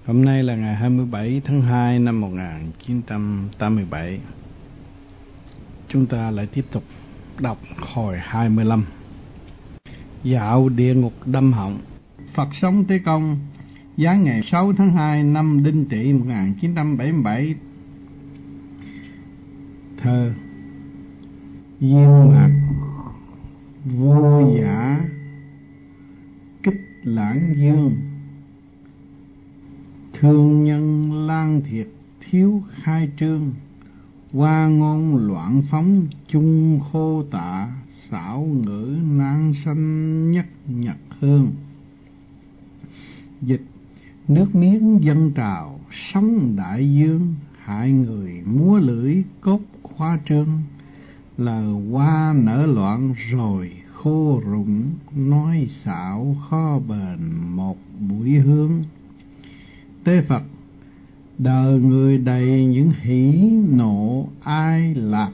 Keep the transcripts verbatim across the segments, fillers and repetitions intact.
Hôm nay là ngày hai mươi bảy tháng hai năm một nghìn chín trăm tám mươi bảy. Chúng ta lại tiếp tục đọc hồi hai mươi lăm. Dạo địa ngục đâm họng. Phật sống Tế Công, giáng ngày sáu tháng hai năm Đinh Tỵ một nghìn chín trăm bảy mươi bảy. Thơ. Diên mạc vô giả kích lãng dương, thương nhân lang thiệt thiếu khai trương, hoa ngôn loạn phóng chung khô tạ, xảo ngữ nan sanh nhất nhật hương. Dịch: nước miếng dân trào sóng đại dương, hại người múa lưỡi cốt khoa trương. Lờ hoa nở loạn rồi khô rụng, nói xạo khó bền một buổi hương. Tế Phật: đời người đầy những hỉ nộ ai lạc,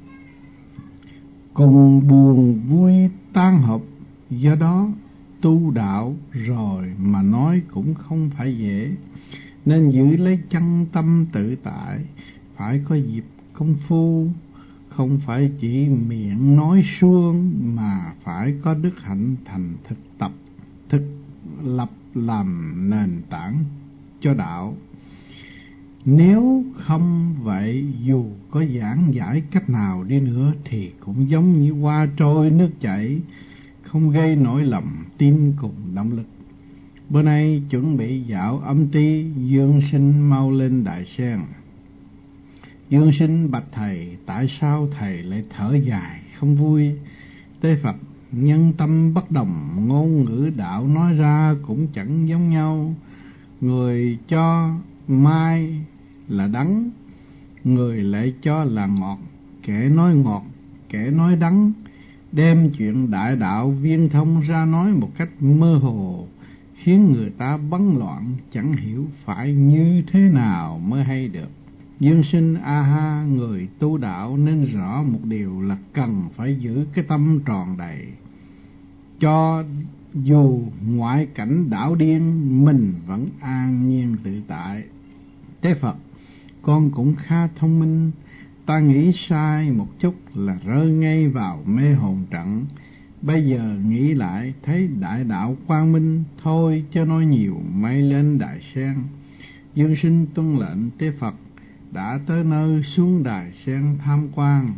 cùng buồn vui tan hợp. Do đó tu đạo rồi mà nói cũng không phải dễ, nên giữ lấy chân tâm tự tại. Phải có dịp công phu, không phải chỉ miệng nói suông, mà phải có đức hạnh thành thực tập, thực lập làm nền tảng cho đạo. Nếu không vậy, dù có giảng giải cách nào đi nữa thì cũng giống như hoa trôi nước chảy, không gây nổi lòng tin cùng động lực. Bữa nay chuẩn bị dạo âm ty, Dương Sinh mau lên Đại Sen. Dương Sinh bạch thầy: tại sao thầy lại thở dài không vui? Tế Phật: nhân tâm bất đồng, ngôn ngữ đạo nói ra cũng chẳng giống nhau. Người cho mai là đắng, người lại cho là ngọt. Kẻ nói ngọt, kẻ nói đắng, đem chuyện đại đạo viên thông ra nói một cách mơ hồ, khiến người ta bấn loạn, chẳng hiểu phải như thế nào mới hay được. Dương Sinh a ha, người tu đạo nên rõ một điều là cần phải giữ cái tâm tròn đầy, cho dù ngoại cảnh đảo điên, mình vẫn an nhiên tự tại. Tế Phật: con cũng khá thông minh, ta nghĩ sai một chút là rơi ngay vào mê hồn trận. Bây giờ nghĩ lại thấy đại đạo quang minh, thôi cho nói nhiều, may lên Đại Sen. Dương Sinh tuân lệnh. Tế Phật đã tới nơi xuống Đài Sen tham quan.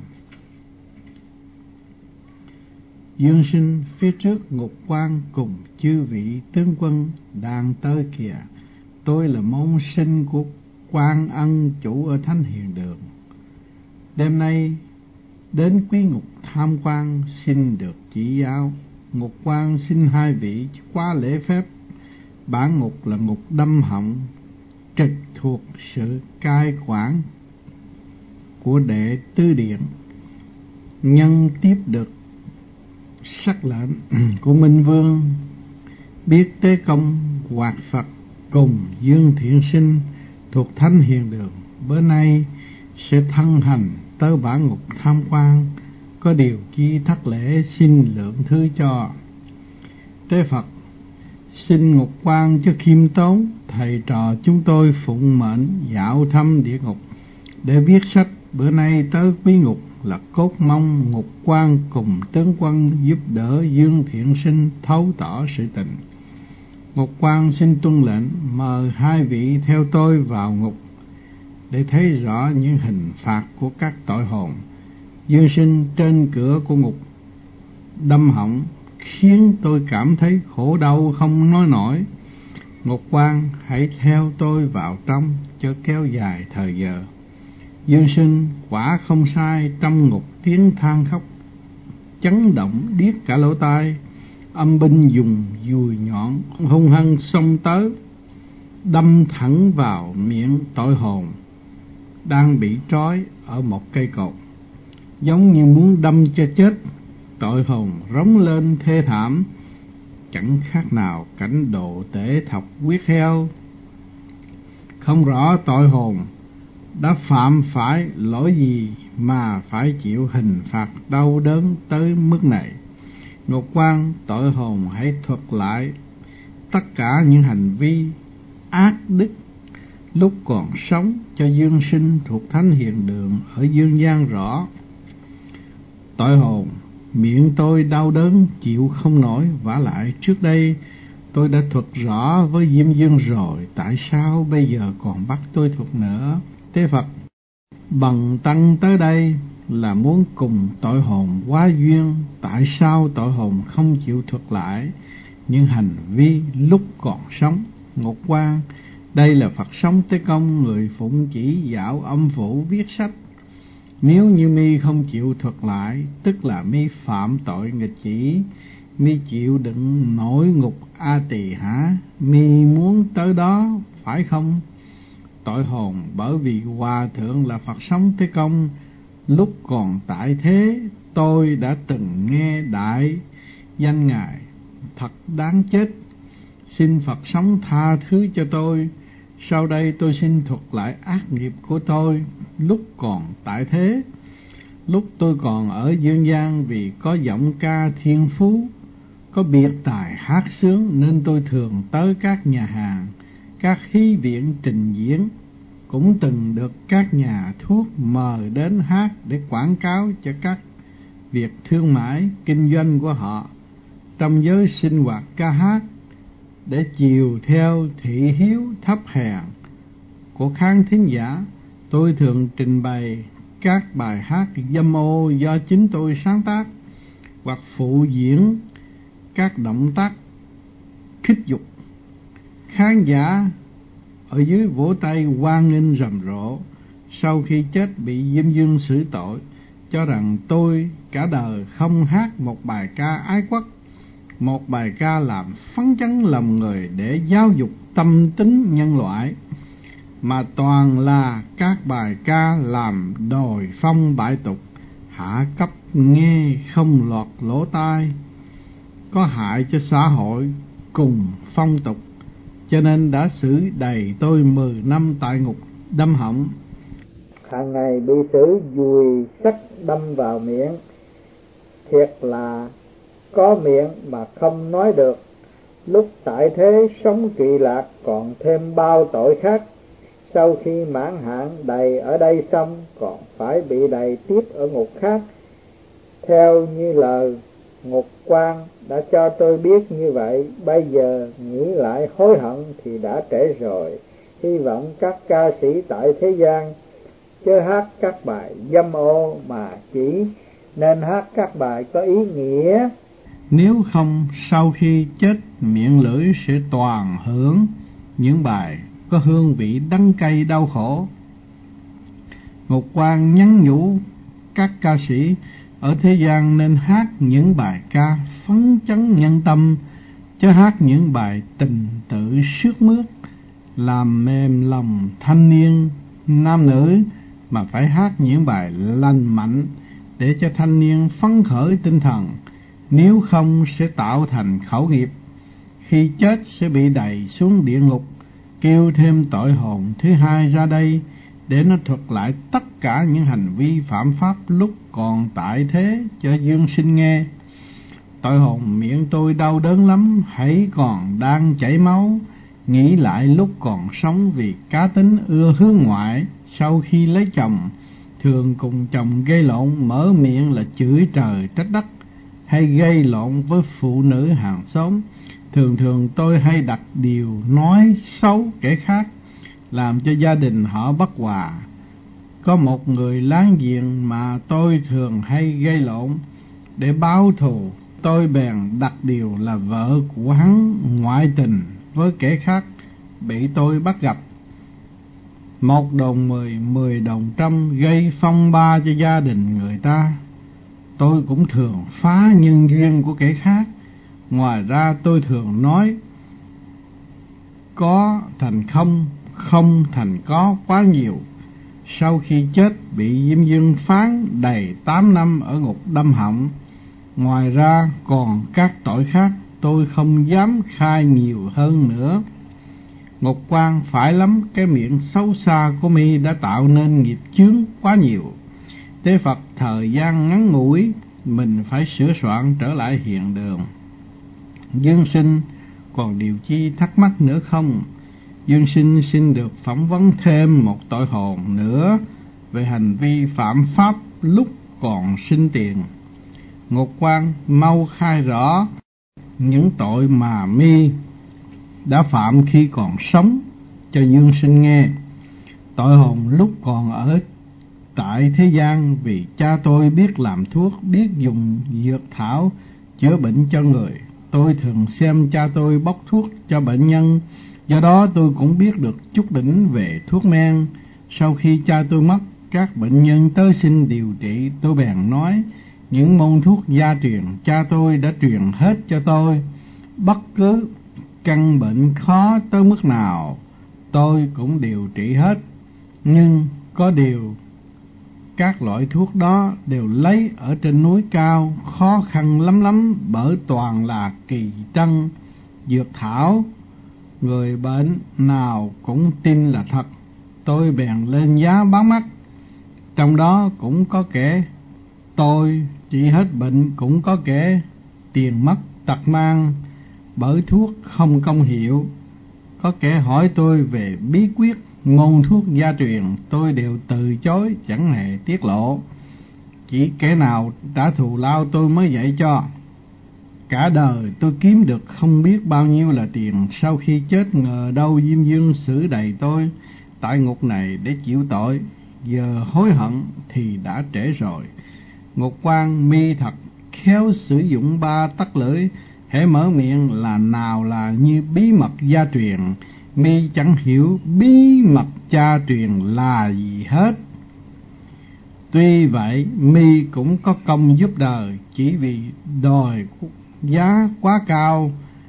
Dương Sinh phía trước Ngục Quan cùng chư vị tướng quân đang tới kìa. Tôi là môn sinh của Quan Ân chủ ở Thánh Hiền Đường. Đêm nay đến quý ngục tham quan, xin được chỉ giáo. Ngục Quan xin hai vị quá lễ phép. Bản ngục là ngục đâm họng, trực thuộc sự cai quản của Đệ Tứ Điện. Nhân tiếp được sắc lệnh của Minh Vương, biết Tế Công, Hoạt Phật cùng Dương Thiện Sinh thuộc Thánh Hiền Đường bữa nay sẽ thân hành tới bản ngục tham quan, có điều chi thất lễ xin lượng thứ cho. Tế Phật: xin Ngục Quan cho khiêm tốn, thầy trò chúng tôi phụng mệnh dạo thăm địa ngục để viết sách. Bữa nay tới quý ngục là cốt mong Ngục Quan cùng tướng quân giúp đỡ Dương Thiện Sinh thấu tỏ sự tình. Ngục Quan xin tuân lệnh, mời hai vị theo tôi vào ngục để thấy rõ những hình phạt của các tội hồn. Dương Sinh trên cửa của ngục đâm họng khiến tôi cảm thấy khổ đau không nói nổi. Ngục Quan hãy theo tôi vào trong cho kéo dài thời giờ. Dương Sinh quả không sai, trong ngục tiếng than khóc chấn động điếc cả lỗ tai. Âm binh dùng dùi nhọn hung hăng xông tới, đâm thẳng vào miệng tội hồn đang bị trói ở một cây cột, giống như muốn đâm cho chết. Tội hồn rống lên thê thảm, chẳng khác nào cảnh độ tể thọc huyết heo. Không rõ tội hồn đã phạm phải lỗi gì mà phải chịu hình phạt đau đớn tới mức này. Ngục Quan, tội hồn hãy thuật lại tất cả những hành vi ác đức lúc còn sống cho dương sinh thuộc thánh hiền đường ở dương gian rõ. Tội hồn, miệng tôi đau đớn chịu không nổi, vả lại trước đây tôi đã thuật rõ với Diêm Dương rồi, tại sao bây giờ còn bắt tôi thuật nữa? Thế Phật bần tăng tới đây là muốn cùng tội hồn hóa duyên, tại sao tội hồn không chịu thuật lại những hành vi lúc còn sống? Ngọc Quang, đây là Phật sống Tế Công, người phụng chỉ dạo âm phủ viết sách. Nếu như mi không chịu thuật lại, tức là mi phạm tội nghịch chỉ, mi chịu đựng nỗi ngục A Tỳ hả? Mi muốn tới đó phải không? Tội hồn, bởi vì Hòa Thượng là Phật sống Tế Công, lúc còn tại thế tôi đã từng nghe đại danh Ngài, thật đáng chết. Xin Phật sống tha thứ cho tôi. Sau đây tôi xin thuật lại ác nghiệp của tôi lúc còn tại thế. Lúc tôi còn ở dương gian, vì có giọng ca thiên phú, có biệt tài hát sướng, nên tôi thường tới các nhà hàng, các khí viện trình diễn. Cũng từng được các nhà thuốc mời đến hát để quảng cáo cho các việc thương mại kinh doanh của họ trong giới sinh hoạt ca hát, để chiều theo thị hiếu thấp hèn của khán thính giả. Tôi thường trình bày các bài hát dâm ô do chính tôi sáng tác, hoặc phụ diễn các động tác khích dục. Khán giả ở dưới vỗ tay hoan nghênh rầm rộ. Sau khi chết bị Diêm Dương xử tội, cho rằng tôi cả đời không hát một bài ca ái quốc, một bài ca làm phấn chấn lòng người để giáo dục tâm tính nhân loại, mà toàn là các bài ca làm đồi phong bại tục, hạ cấp nghe không lọt lỗ tai, có hại cho xã hội cùng phong tục. Cho nên đã xử đầy tôi mười năm tại ngục đâm họng. Hàng ngày bị xử dùi sắt đâm vào miệng, thiệt là có miệng mà không nói được. Lúc tại thế sống kỳ lạc còn thêm bao tội khác. Sau khi mãn hạn đầy ở đây xong, còn phải bị đầy tiếp ở ngục khác. Theo như lời Ngục Quan đã cho tôi biết như vậy, bây giờ nghĩ lại hối hận thì đã trễ rồi. Hy vọng các ca sĩ tại thế gian chớ hát các bài dâm ô, mà chỉ nên hát các bài có ý nghĩa. Nếu không, sau khi chết, miệng lưỡi sẽ toàn hưởng những bài có hương vị đắng cay đau khổ. Ngục Quan nhắn nhủ các ca sĩ ở thế gian nên hát những bài ca phấn chấn nhân tâm, chứ hát những bài tình tự sướt mướt làm mềm lòng thanh niên nam nữ, mà phải hát những bài lành mạnh để cho thanh niên phấn khởi tinh thần. Nếu không sẽ tạo thành khẩu nghiệp, khi chết sẽ bị đày xuống địa ngục, kêu thêm tội hồn thứ hai ra đây để nó thuật lại tất cả những hành vi phạm pháp lúc còn tại thế cho dương sinh nghe. Tội hồn, miệng tôi đau đớn lắm, hãy còn đang chảy máu. Nghĩ lại lúc còn sống, vì cá tính ưa hướng ngoại, sau khi lấy chồng thường cùng chồng gây lộn, mở miệng là chửi trời trách đất, hay gây lộn với phụ nữ hàng xóm. Thường thường tôi hay đặt điều nói xấu kẻ khác, làm cho gia đình họ bất hòa. Có một người láng giềng mà tôi thường hay gây lộn, để báo thù tôi bèn đặt điều là vợ của hắn ngoại tình với kẻ khác, bị tôi bắt gặp. Một đồng mười, mười đồng trăm, gây phong ba cho gia đình người ta. Tôi cũng thường phá nhân duyên của kẻ khác. Ngoài ra tôi thường nói có thành không, không thành có quá nhiều. Sau khi chết bị Diêm Dương phán đầy tám năm ở ngục đâm họng. Ngoài ra còn các tội khác tôi không dám khai nhiều hơn nữa. Ngục Quan, phải lắm, cái miệng xấu xa của mi đã tạo nên nghiệp chướng quá nhiều. Tế Phật, thời gian ngắn ngủi, mình phải sửa soạn trở lại hiện đường. Dương sinh còn điều chi thắc mắc nữa không? Dương sinh xin được phỏng vấn thêm một tội hồn nữa về hành vi phạm pháp lúc còn sinh tiền. Ngục quan mau khai rõ những tội mà mi đã phạm khi còn sống cho Dương sinh nghe. Tội hồn lúc còn ở tại thế gian, vì cha tôi biết làm thuốc, biết dùng dược thảo chữa bệnh cho người. Tôi thường xem cha tôi bốc thuốc cho bệnh nhân, do đó tôi cũng biết được chút đỉnh về thuốc men. Sau khi cha tôi mất, các bệnh nhân tới xin điều trị, tôi bèn nói những môn thuốc gia truyền cha tôi đã truyền hết cho tôi. Bất cứ căn bệnh khó tới mức nào tôi cũng điều trị hết, nhưng có điều các loại thuốc đó đều lấy ở trên núi cao, khó khăn lắm lắm, bởi toàn là kỳ trân dược thảo, người bệnh nào cũng tin là thật. Tôi bèn lên giá bán mắc, trong đó cũng có kẻ tôi trị hết bệnh, cũng có kẻ tiền mất tật mang bởi thuốc không công hiệu. Có kẻ hỏi tôi về bí quyết ngôn thuốc gia truyền, tôi đều từ chối, chẳng hề tiết lộ. Chỉ kẻ nào đã thù lao tôi mới dạy cho. Cả đời tôi kiếm được không biết bao nhiêu là tiền, sau khi chết ngờ đâu Diêm Vương xử đầy tôi tại ngục này để chịu tội. Giờ hối hận thì đã trễ rồi. Ngục quan mi thật khéo sử dụng ba tắc lưỡi, hễ mở miệng là nào là như bí mật gia truyền. Mi chẳng hiểu bí mật cha truyền là gì hết. Tuy vậy mi cũng có công giúp đời, chỉ vì đòi giá quá cao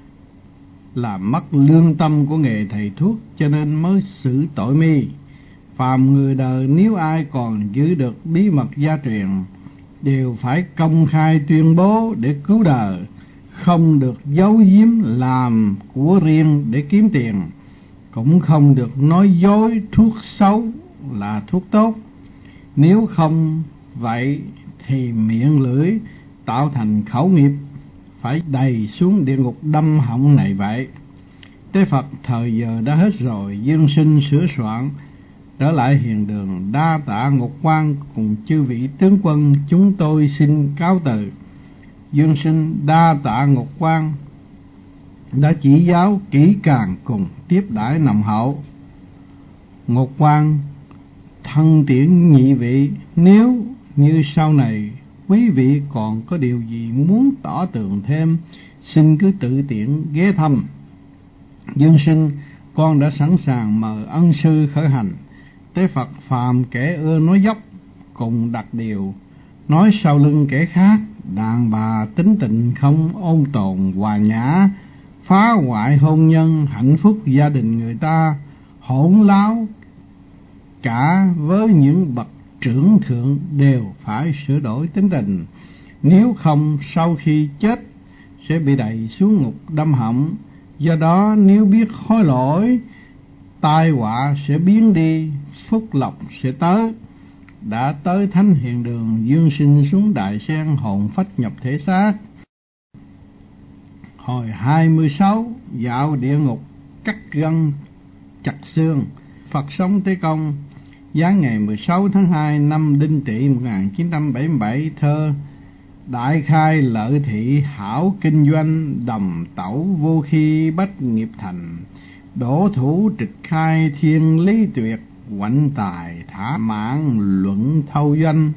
làm mất lương tâm của nghề thầy thuốc, cho nên mới xử tội mi. Phàm người đời nếu ai còn giữ được bí mật gia truyền đều phải công khai tuyên bố để cứu đời, không được giấu giếm làm của riêng để kiếm tiền, cũng không được nói dối thuốc xấu là thuốc tốt. Nếu không vậy thì miệng lưỡi tạo thành khẩu nghiệp, phải đầy xuống địa ngục đâm họng này vậy. Tế Phật thời giờ đã hết rồi, Dương sinh sửa soạn trở lại hiền đường. Đa tạ Ngục quan cùng chư vị tướng quân, chúng tôi xin cáo từ. Dương sinh đa tạ Ngục quan đã chỉ giáo kỹ càng cùng tiếp đãi nồng hậu. Ngục quan thân tiễn nhị vị, nếu như sau này quý vị còn có điều gì muốn tỏ tường thêm, xin cứ tự tiện ghé thăm. Dương sinh con đã sẵn sàng mời ân sư khởi hành. Tế Phật phàm kẻ ưa nói dốc cùng đặt điều, nói sau lưng kẻ khác, đàn bà tính tình không ôn tồn hòa nhã, phá hoại hôn nhân hạnh phúc gia đình người ta, hỗn láo cả với những bậc trưởng thượng đều phải sửa đổi tính tình, nếu không sau khi chết sẽ bị đày xuống ngục đâm họng. Do đó nếu biết hối lỗi, tai họa sẽ biến đi, phúc lộc sẽ tới. Đã tới thánh hiền đường, Dương sinh xuống đại sen, hồn phách nhập thể xác. Hồi hai mươi sáu dạo địa ngục, cắt gân chặt xương. Phật sống Tế Công. Giáng ngày mười sáu tháng hai năm Đinh Tỵ một nghìn chín trăm bảy mươi bảy. Thơ: đại khai lợi thị hảo kinh doanh, đồng tẩu vô khi bách nghiệp thành. Đổ thủ trịch khai thiên lý tuyệt, quạnh tài thả mạng luận thâu doanh.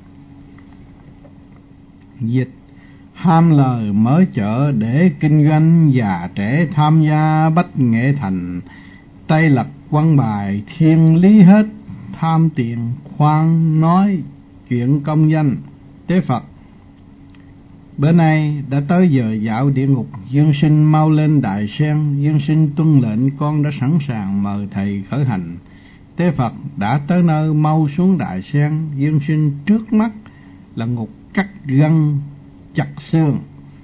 Dịch: ham lời mở chợ để kinh doanh, già trẻ tham gia bách nghệ thành. Tây lật quan bài thiên lý hết, tham tiền khoan nói chuyện công danh. Tế Phật: bữa nay đã tới giờ dạo địa ngục, Dương sinh mau lên đại sen. Dương sinh tuân lệnh, con đã sẵn sàng mời thầy khởi hành. Tế Phật: đã tới nơi mau xuống đại sen. Dương sinh trước mắt là ngục cắt gân chặt xương.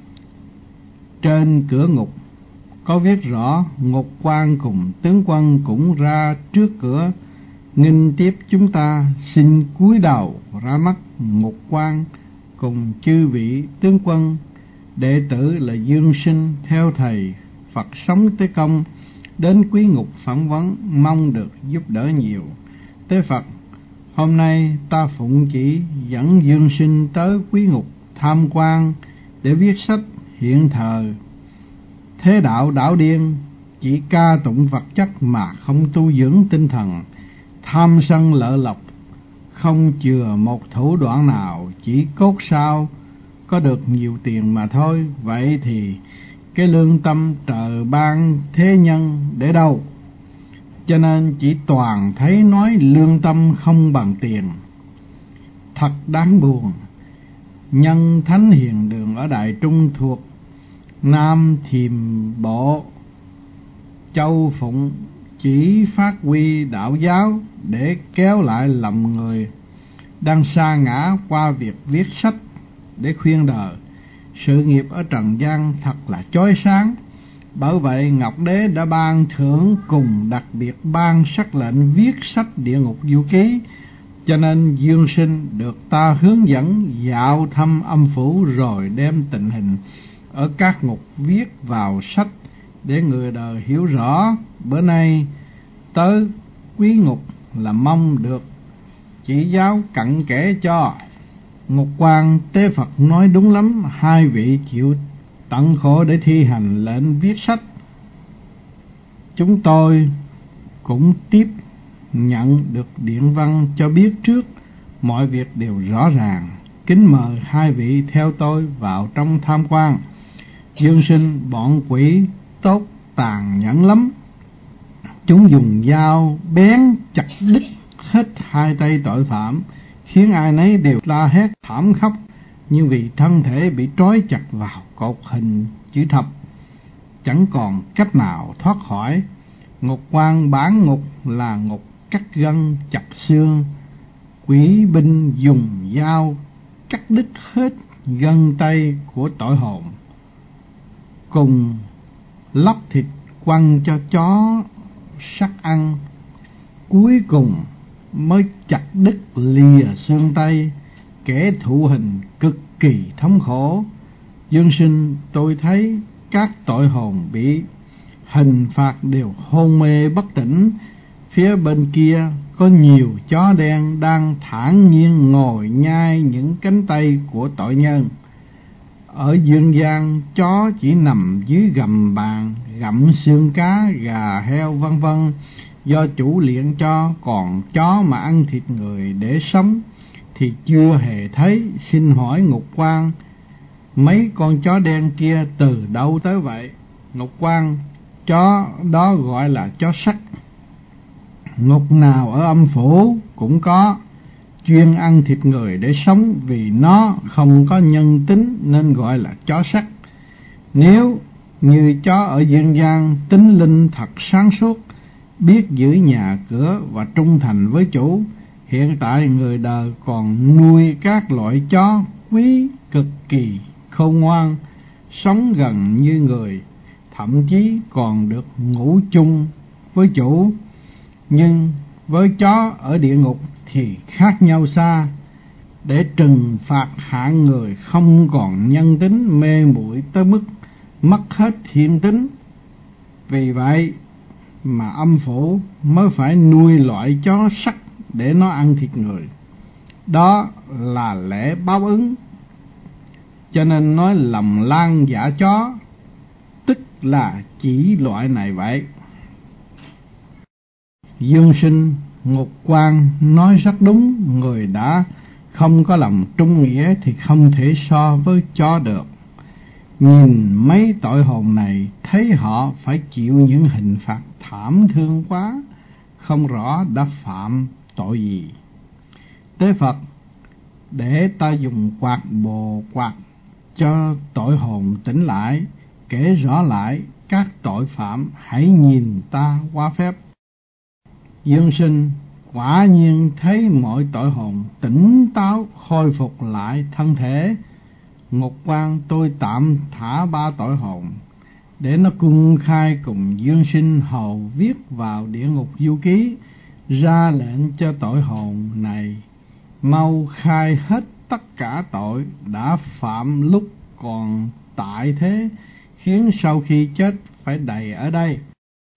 Trên cửa ngục có viết rõ: Ngục quan cùng tướng quân cũng ra trước cửa nghinh tiếp chúng ta, xin cúi đầu ra mắt Ngục quan cùng chư vị tướng quân. Đệ tử là Dương sinh theo thầy Phật sống Tế Công, đến quý ngục phỏng vấn, mong được giúp đỡ nhiều. Tế Phật, hôm nay ta phụng chỉ dẫn Dương Sinh tới quý ngục tham quan để viết sách hiện thờ thế đạo đảo điên, chỉ ca tụng vật chất mà không tu dưỡng tinh thần, tham sân lợi lộc, không chừa một thủ đoạn nào, chỉ cốt sao có được nhiều tiền mà thôi. Vậy thì cái lương tâm trời ban thế nhân để đâu? Cho nên chỉ toàn thấy nói lương tâm không bằng tiền. Thật đáng buồn. Nhân thánh hiền đường ở Đại Trung thuộc Nam Thiềm Bộ Châu Phụng chỉ phát huy đạo giáo để kéo lại lòng người đang sa ngã qua việc viết sách để khuyên đời. Sự nghiệp ở trần gian thật là chói sáng. Bởi vậy Ngọc Đế đã ban thưởng cùng đặc biệt ban sắc lệnh viết sách Địa Ngục Du Ký. Cho nên Dương Sinh được ta hướng dẫn dạo thăm âm phủ, rồi đem tình hình ở các ngục viết vào sách để người đời hiểu rõ. Bữa nay tới quý ngục là mong được chỉ giáo cặn kẽ cho. Ngục Quan, Tế Phật nói đúng lắm, hai vị chịu tận khổ để thi hành lệnh viết sách. Chúng tôi cũng tiếp nhận được điện văn cho biết trước, mọi việc đều rõ ràng. Kính mời hai vị theo tôi vào trong tham quan. Dương Sinh, bọn quỷ tốt tàn nhẫn lắm. Chúng dùng dao bén chặt đứt hết hai tay tội phạm, khiến ai nấy đều la hét thảm khóc, nhưng vì thân thể bị trói chặt vào cột hình chữ thập, chẳng còn cách nào thoát khỏi. Ngục Quan bản ngục là ngục cắt gân chặt xương. Quỷ binh dùng dao cắt đứt hết gân tay của tội hồn, cùng lóc thịt quăng cho chó sắt ăn. Cuối cùng mới chặt đứt lìa xương tay. Kẻ thụ hình cực kỳ thống khổ. Dương Sinh, tôi thấy các tội hồn bị hình phạt đều hôn mê bất tỉnh. Phía bên kia có nhiều chó đen đang thản nhiên ngồi nhai những cánh tay của tội nhân. Ở dương gian, chó chỉ nằm dưới gầm bàn gặm xương cá, gà, heo vân vân do chủ luyện cho, còn chó mà ăn thịt người để sống thì chưa hề thấy. Xin hỏi Ngục Quan, mấy con chó đen kia từ đâu tới vậy? Ngục Quan, chó đó gọi là chó sắt. Ngục nào ở âm phủ cũng có, chuyên ăn thịt người để sống, vì nó không có nhân tính nên gọi là chó sắt. Nếu như chó ở dương gian, tính linh thật sáng suốt, biết giữ nhà cửa và trung thành với chủ. Hiện tại người đời còn nuôi các loại chó quý cực kỳ khôn ngoan, sống gần như người, thậm chí còn được ngủ chung với chủ. Nhưng với chó ở địa ngục thì khác nhau xa. Để trừng phạt hạng người không còn nhân tính, mê muội tới mức mất hết thiên tính. Vì vậy mà âm phủ mới phải nuôi loại chó sắt để nó ăn thịt người. Đó là lẽ báo ứng. Cho nên nói lòng lang dạ chó, tức là chỉ loại này vậy. Dương Sinh, Ngục Quan nói rất đúng. Người đã không có lòng trung nghĩa thì không thể so với chó được. Nhìn mấy tội hồn này, thấy họ phải chịu những hình phạt thảm thương quá, không rõ đã phạm tội gì. Tế Phật, để ta dùng quạt bồ quạt cho tội hồn tỉnh lại, kể rõ lại các tội phạm, hãy nhìn ta qua phép. Dương Sinh, quả nhiên thấy mọi tội hồn tỉnh táo, khôi phục lại thân thể. Ngục Quan, tôi tạm thả ba tội hồn để nó cung khai cùng Dương Sinh hầu viết vào Địa Ngục Du Ký, ra lệnh cho tội hồn này mau khai hết tất cả tội đã phạm lúc còn tại thế, khiến sau khi chết phải đầy ở đây.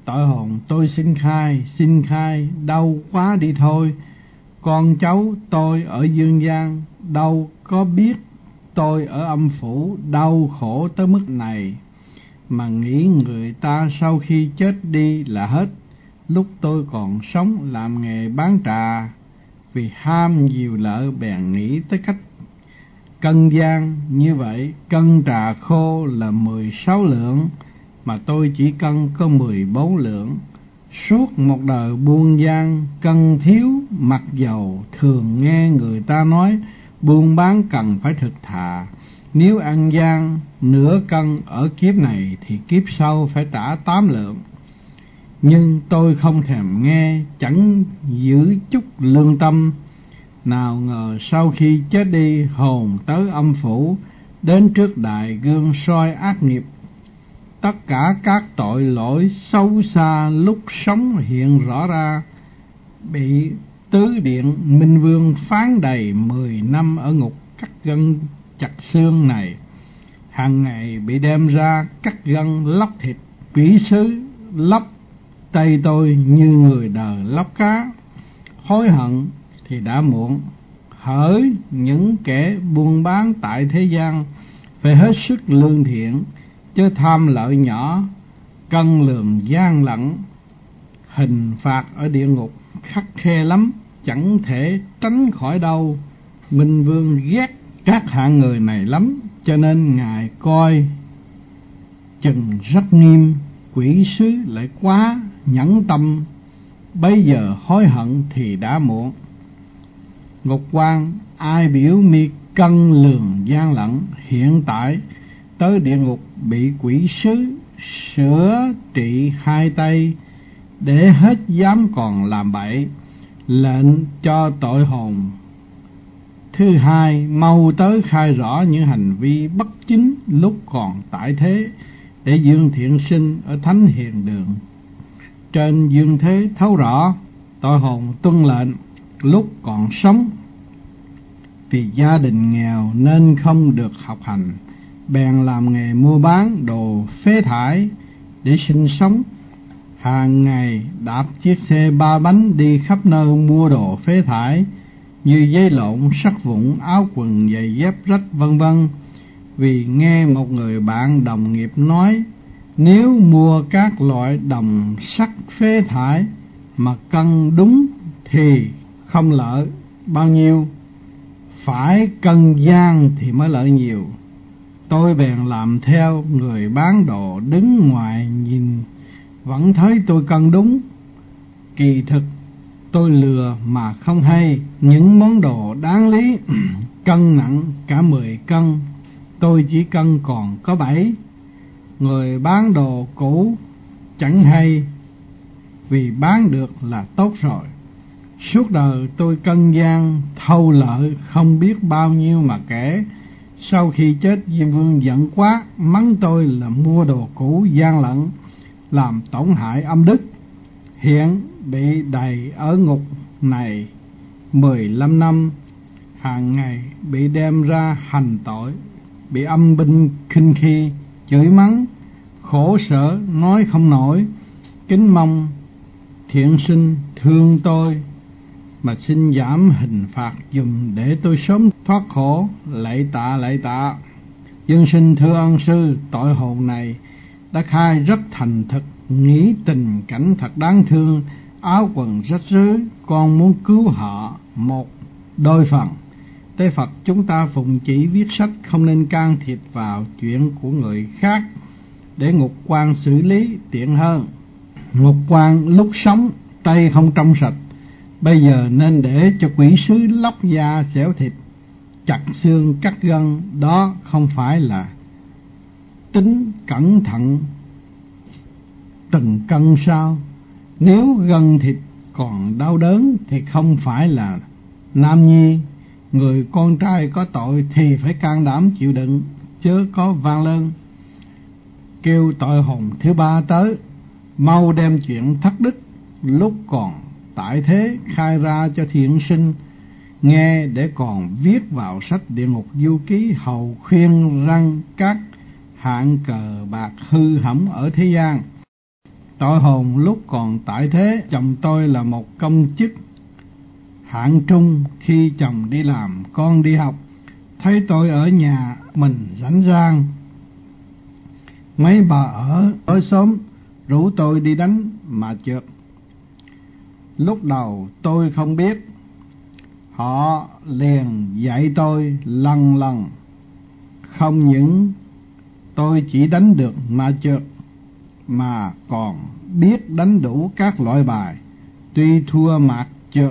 tội hồn tôi xin khai, xin khai, đau quá đi thôi. Con cháu tôi ở dương gian đâu có biết tôi ở âm phủ đau khổ tới mức này, mà nghĩ người ta sau khi chết đi là hết. Lúc tôi còn sống làm nghề bán trà, vì ham nhiều lợi bèn nghĩ tới cách cân gian. Như vậy cân trà khô là mười sáu lượng, mà tôi chỉ cân có mười bốn lượng. Suốt một đời buôn gian cân thiếu, mặc dầu thường nghe người ta nói buôn bán cần phải thực thà. Nếu ăn gian nửa cân ở kiếp này thì kiếp sau phải trả tám lượng. Nhưng tôi không thèm nghe, chẳng giữ chút lương tâm. Nào ngờ sau khi chết đi, hồn tới âm phủ, đến trước đại gương soi ác nghiệp. Tất cả các tội lỗi xấu xa lúc sống hiện rõ ra, bị tứ điện minh vương phán đầy mười năm ở ngục cắt gân chặt xương này. Hàng ngày bị đem ra cắt gân lóc thịt. Quỷ sứ lóc tay tôi như người đời lóc cá. Hối hận thì đã muộn. Hỡi những kẻ buôn bán tại thế gian, phải hết sức lương thiện, chứ tham lợi nhỏ, cân lường gian lận. Hình phạt ở địa ngục khắc khe lắm, chẳng thể tránh khỏi đâu. Minh vương ghét các hạng người này lắm, cho nên ngài coi chừng rất nghiêm. Quỷ sứ lại quá nhẫn tâm, bây giờ hối hận thì đã muộn. Ngục quan ai biểu mi cân lường gian lận, hiện tại tới địa ngục bị quỷ sứ sửa trị hai tay, để hết dám còn làm bậy. Lệnh cho tội hồn thứ hai mau tới khai rõ những hành vi bất chính lúc còn tại thế, để dương thiện sinh ở thánh hiền đường trên dương thế thấu rõ. Tội hồn tuân lệnh lúc còn sống, vì gia đình nghèo nên không được học hành, bèn làm nghề mua bán đồ phế thải để sinh sống. Hàng ngày đạp chiếc xe ba bánh đi khắp nơi mua đồ phế thải như giấy lộn, sắt vụn, áo quần, giày dép rách vân vân. Vì nghe một người bạn đồng nghiệp nói, nếu mua các loại đồng sắt phế thải mà cân đúng thì không lợi bao nhiêu, phải cân gian thì mới lợi nhiều. Tôi bèn làm theo. Người bán đồ đứng ngoài nhìn vẫn thấy tôi cân đúng, kỳ thực tôi lừa mà không hay. Những món đồ đáng lý cân nặng cả mười cân, tôi chỉ cân còn có bảy. Người bán đồ cũ chẳng hay, vì bán được là tốt rồi. Suốt đời tôi cân gian thâu lợi không biết bao nhiêu mà kể. Sau khi chết, Diêm Vương giận quá, mắng tôi là mua đồ cũ gian lận, làm tổn hại âm đức. Hiện bị đầy ở ngục này mười lăm năm, hàng ngày bị đem ra hành tội, bị âm binh khinh khi, chửi mắng, khổ sở nói không nổi. Kính mong thiện sinh thương tôi mà xin giảm hình phạt dùm, để tôi sớm thoát khổ. Lạy tạ, lạy tạ. Dân sinh thưa ân sư, tội hồn này đã khai rất thành thật, nghĩ tình cảnh thật đáng thương, áo quần rách rưới, con muốn cứu họ một đôi phần. Tế Phật chúng ta phụng chỉ viết sách, không nên can thiệp vào chuyện của người khác, để ngục quan xử lý tiện hơn. Ngục quan lúc sống tay không trong sạch, bây giờ nên để cho quỷ sứ lóc da xẻo thịt, chặt xương cắt gân. Đó không phải là tính cẩn thận từng cân sao? Nếu gân thịt còn đau đớn thì không phải là nam nhi. Người con trai có tội thì phải can đảm chịu đựng, chớ có van lơn. Kêu tội hồn thứ ba tới, mau đem chuyện thất đức lúc còn tại thế khai ra cho thiện sinh nghe, để còn viết vào sách địa ngục du ký, hầu khuyên răng các hạng cờ bạc hư hỏng ở thế gian. Tội hồn lúc còn tại thế, chồng tôi là một công chức hạng trung. Khi chồng đi làm, con đi học, thấy tôi ở nhà mình rảnh rang, mấy bà ở ở xóm rủ tôi đi đánh mà trượt. Lúc đầu tôi không biết, họ liền dạy tôi lần lần. Không những tôi chỉ đánh được ma trượt, mà còn biết đánh đủ các loại bài. Tuy thua mạc trượt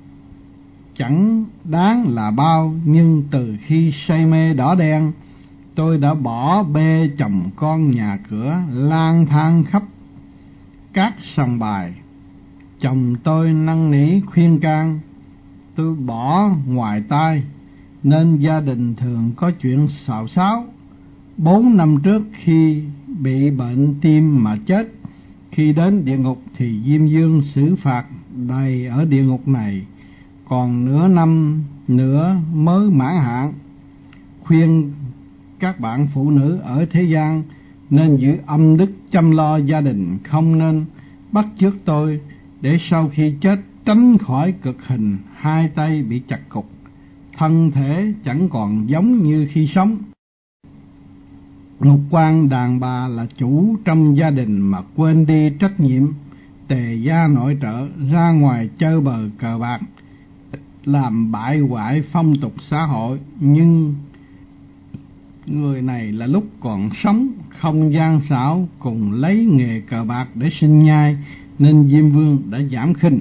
chẳng đáng là bao, nhưng từ khi say mê đỏ đen, tôi đã bỏ bê chồng con nhà cửa, lang thang khắp các sòng bài. Chồng tôi năn nỉ khuyên can, tôi bỏ ngoài tai, nên gia đình thường có chuyện xào xáo. Bốn năm trước, khi bị bệnh tim mà chết, khi đến địa ngục thì Diêm Vương xử phạt đầy ở địa ngục này, còn nửa năm nữa mới mãn hạn. Khuyên các bạn phụ nữ ở thế gian nên giữ âm đức chăm lo gia đình, không nên bắt chước tôi, để sau khi chết tránh khỏi cực hình, hai tay bị chặt cục, thân thể chẳng còn giống như khi sống. Ngục quan đàn bà là chủ trong gia đình mà quên đi trách nhiệm, tề gia nội trợ, ra ngoài chơi bời cờ bạc, làm bại hoại phong tục xã hội. Nhưng người này là lúc còn sống không gian xảo, cùng lấy nghề cờ bạc để sinh nhai, nên Diêm Vương đã giảm khinh.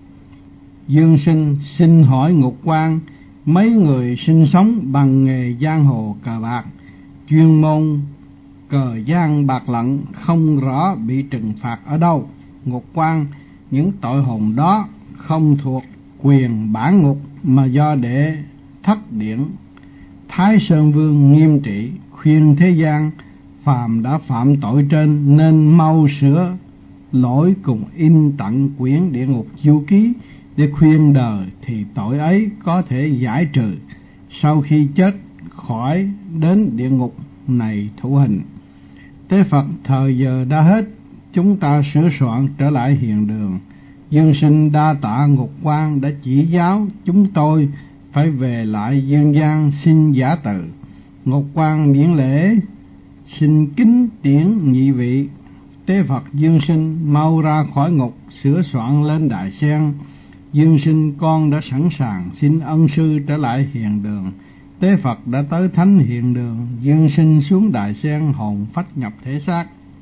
Dương Sinh xin hỏi ngục quan, mấy người sinh sống bằng nghề giang hồ cờ bạc, chuyên môn cờ giang bạc lận, không rõ bị trừng phạt ở đâu? Ngục quan, những tội hồn đó không thuộc quyền bản ngục, mà do để thất điển Thái Sơn Vương nghiêm trị, khuyên thế gian phàm đã phạm tội trên nên mau sửa lỗi, cùng in tặng quyển địa ngục du ký để khuyên đời, thì tội ấy có thể giải trừ, sau khi chết khỏi đến địa ngục này thụ hình. Tế Phật, thời giờ đã hết, chúng ta sửa soạn trở lại hiền đường. Dương Sinh đa tạ ngục quan đã chỉ giáo chúng tôi phải về lại dương gian xin giả từ. Ngục quan miễn lễ xin kính tiễn nhị vị. Tế Phật, Dương Sinh mau ra khỏi ngục, sửa soạn lên Đại Sen. Dương Sinh con đã sẵn sàng, xin ân sư trở lại hiền đường. Tế Phật đã tới thánh hiền đường. Dương Sinh xuống Đại Sen, hồn phách nhập thể xác.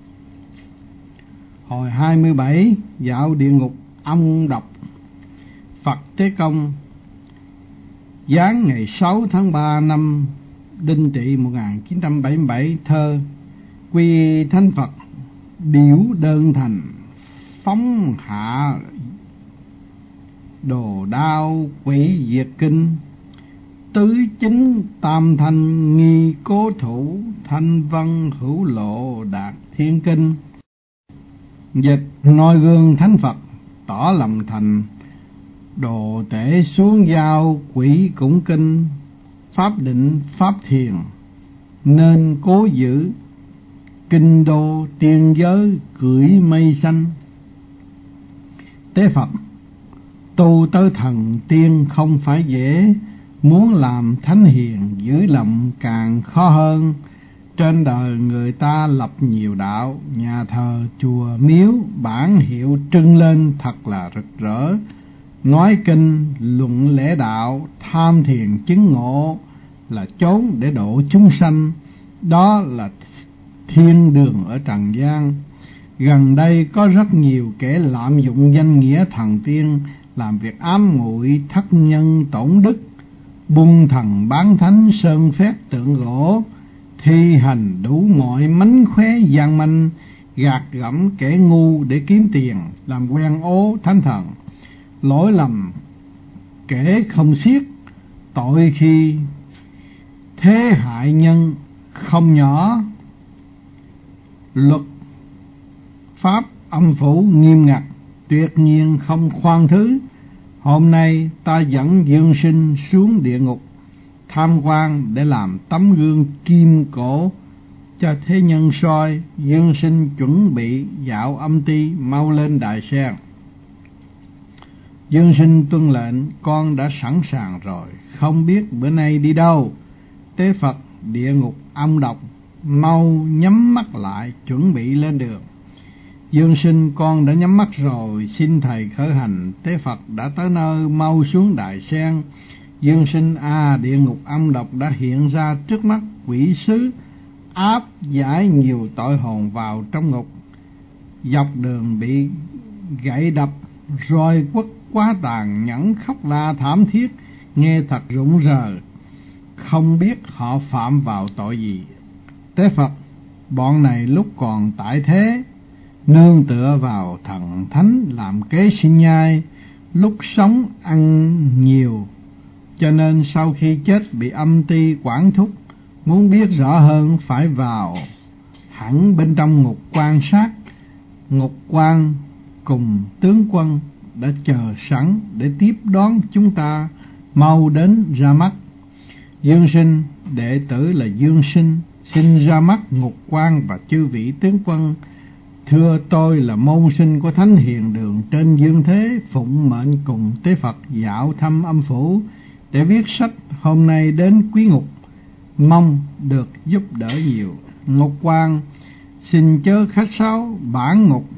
Hồi hai mươi bảy, dạo địa ngục ông đọc. Phật Tế Công giáng ngày sáu tháng ba năm Đinh Tỵ một nghìn chín trăm bảy mươi bảy. Thơ: quy thánh Phật điểu đơn thành, phóng hạ đồ đao quỷ diệt kinh. Tứ chính tam thanh nghi cố thủ, thanh văn hữu lộ đạt thiên kinh. Dịch: noi gương thánh Phật tỏ lòng thành, đồ tể xuống giao quỷ cũng kinh. Pháp định pháp thiền nên cố giữ, kinh đô tiên giới cưỡi mây xanh. Tế Phật, tu tới thần tiên không phải dễ, muốn làm thánh hiền giữ lòng càng khó hơn. Trên đời người ta lập nhiều đạo, nhà thờ chùa miếu bản hiệu trưng lên thật là rực rỡ. Nói kinh luận lễ đạo, tham thiền chứng ngộ là chốn để độ chúng sanh. Đó là thiên đường ở trần gian. Gần đây có rất nhiều kẻ lạm dụng danh nghĩa thần tiên, làm việc ám muội thất nhân tổn đức, buông thần bán thánh sơn phép tượng gỗ, thi hành đủ mọi mánh khóe gian manh, gạt gẫm kẻ ngu để kiếm tiền, làm quen ố thánh thần. Lỗi lầm kể không xiết, tội khi thế hại nhân không nhỏ. Luật pháp âm phủ nghiêm ngặt, tuyệt nhiên không khoan thứ. Hôm nay ta dẫn Dương Sinh xuống địa ngục tham quan để làm tấm gương kim cổ cho thế nhân soi. Dương sinh chuẩn bị dạo âm ti, mau lên đài sen. Dương sinh tuân lệnh, con đã sẵn sàng rồi, không biết bữa nay đi đâu. Tế Phật, địa ngục âm độc, mau nhắm mắt lại, chuẩn bị lên đường. Dương sinh, con đã nhắm mắt rồi, xin thầy khởi hành. Tế Phật, đã tới nơi, mau xuống đài sen. Dương sinh, à, địa ngục âm độc đã hiện ra trước mắt. Quỷ sứ áp giải nhiều tội hồn vào trong ngục, dọc đường bị gậy đập, roi quất quá tàn nhẫn, khóc la thảm thiết, nghe thật rụng rời, không biết họ phạm vào tội gì. Tế Phật, bọn này lúc còn tại thế, nương tựa vào thần thánh làm kế sinh nhai, lúc sống ăn nhiều, cho nên sau khi chết bị âm ti quản thúc. Muốn biết rõ hơn phải vào hẳn bên trong ngục quan sát. Ngục quan cùng tướng quân đã chờ sẵn để tiếp đón chúng ta, mau đến ra mắt. Dương sinh, đệ tử là Dương sinh, xin ra mắt ngục quan và chư vị tướng quân. Thưa, tôi là môn sinh của Thánh Hiền Đường trên dương thế, phụng mệnh cùng Tế Phật dạo thăm âm phủ để viết sách. Hôm nay đến quý ngục, mong được giúp đỡ nhiều. Ngục quan, xin chớ khách sáo, bản ngục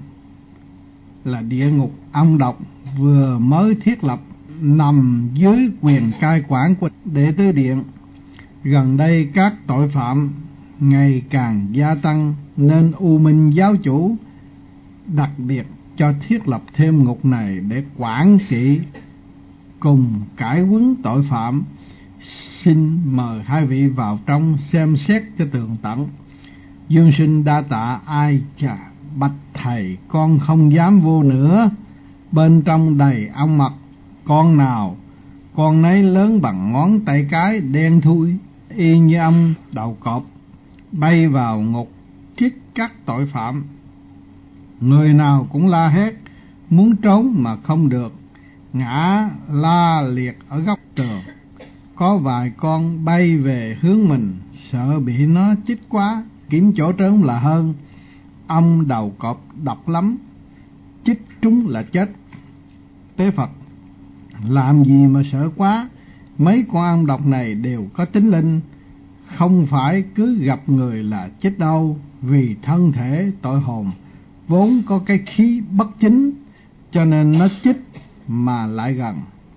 là địa ngục âm độc vừa mới thiết lập, nằm dưới quyền cai quản của Đệ Tứ Điện. Gần đây các tội phạm ngày càng gia tăng, nên U Minh giáo chủ đặc biệt cho thiết lập thêm ngục này để quản trị cùng cải huấn tội phạm. Xin mời hai vị vào trong xem xét cho tường tận. Dương sinh đa tạ. Ai chà, bạch thầy, con không dám vô nữa. Bên trong đầy ong mật, con nào con nấy lớn bằng ngón tay cái, đen thui y như ong đầu cọp, bay vào ngục trích các tội phạm. Người nào cũng la hét, muốn trốn mà không được, ngã la liệt ở góc tường. Có vài con bay về hướng mình, sợ bị nó chích quá, kiếm chỗ trốn là hơn. Ong đầu cọp độc lắm, chích trúng là chết. Tế Phật, làm gì mà sợ quá, mấy con ong độc này đều có tính linh, không phải cứ gặp người là chết đâu. Vì thân thể tội hồn vốn có cái khí bất chính, cho nên nó chích mà lại gần.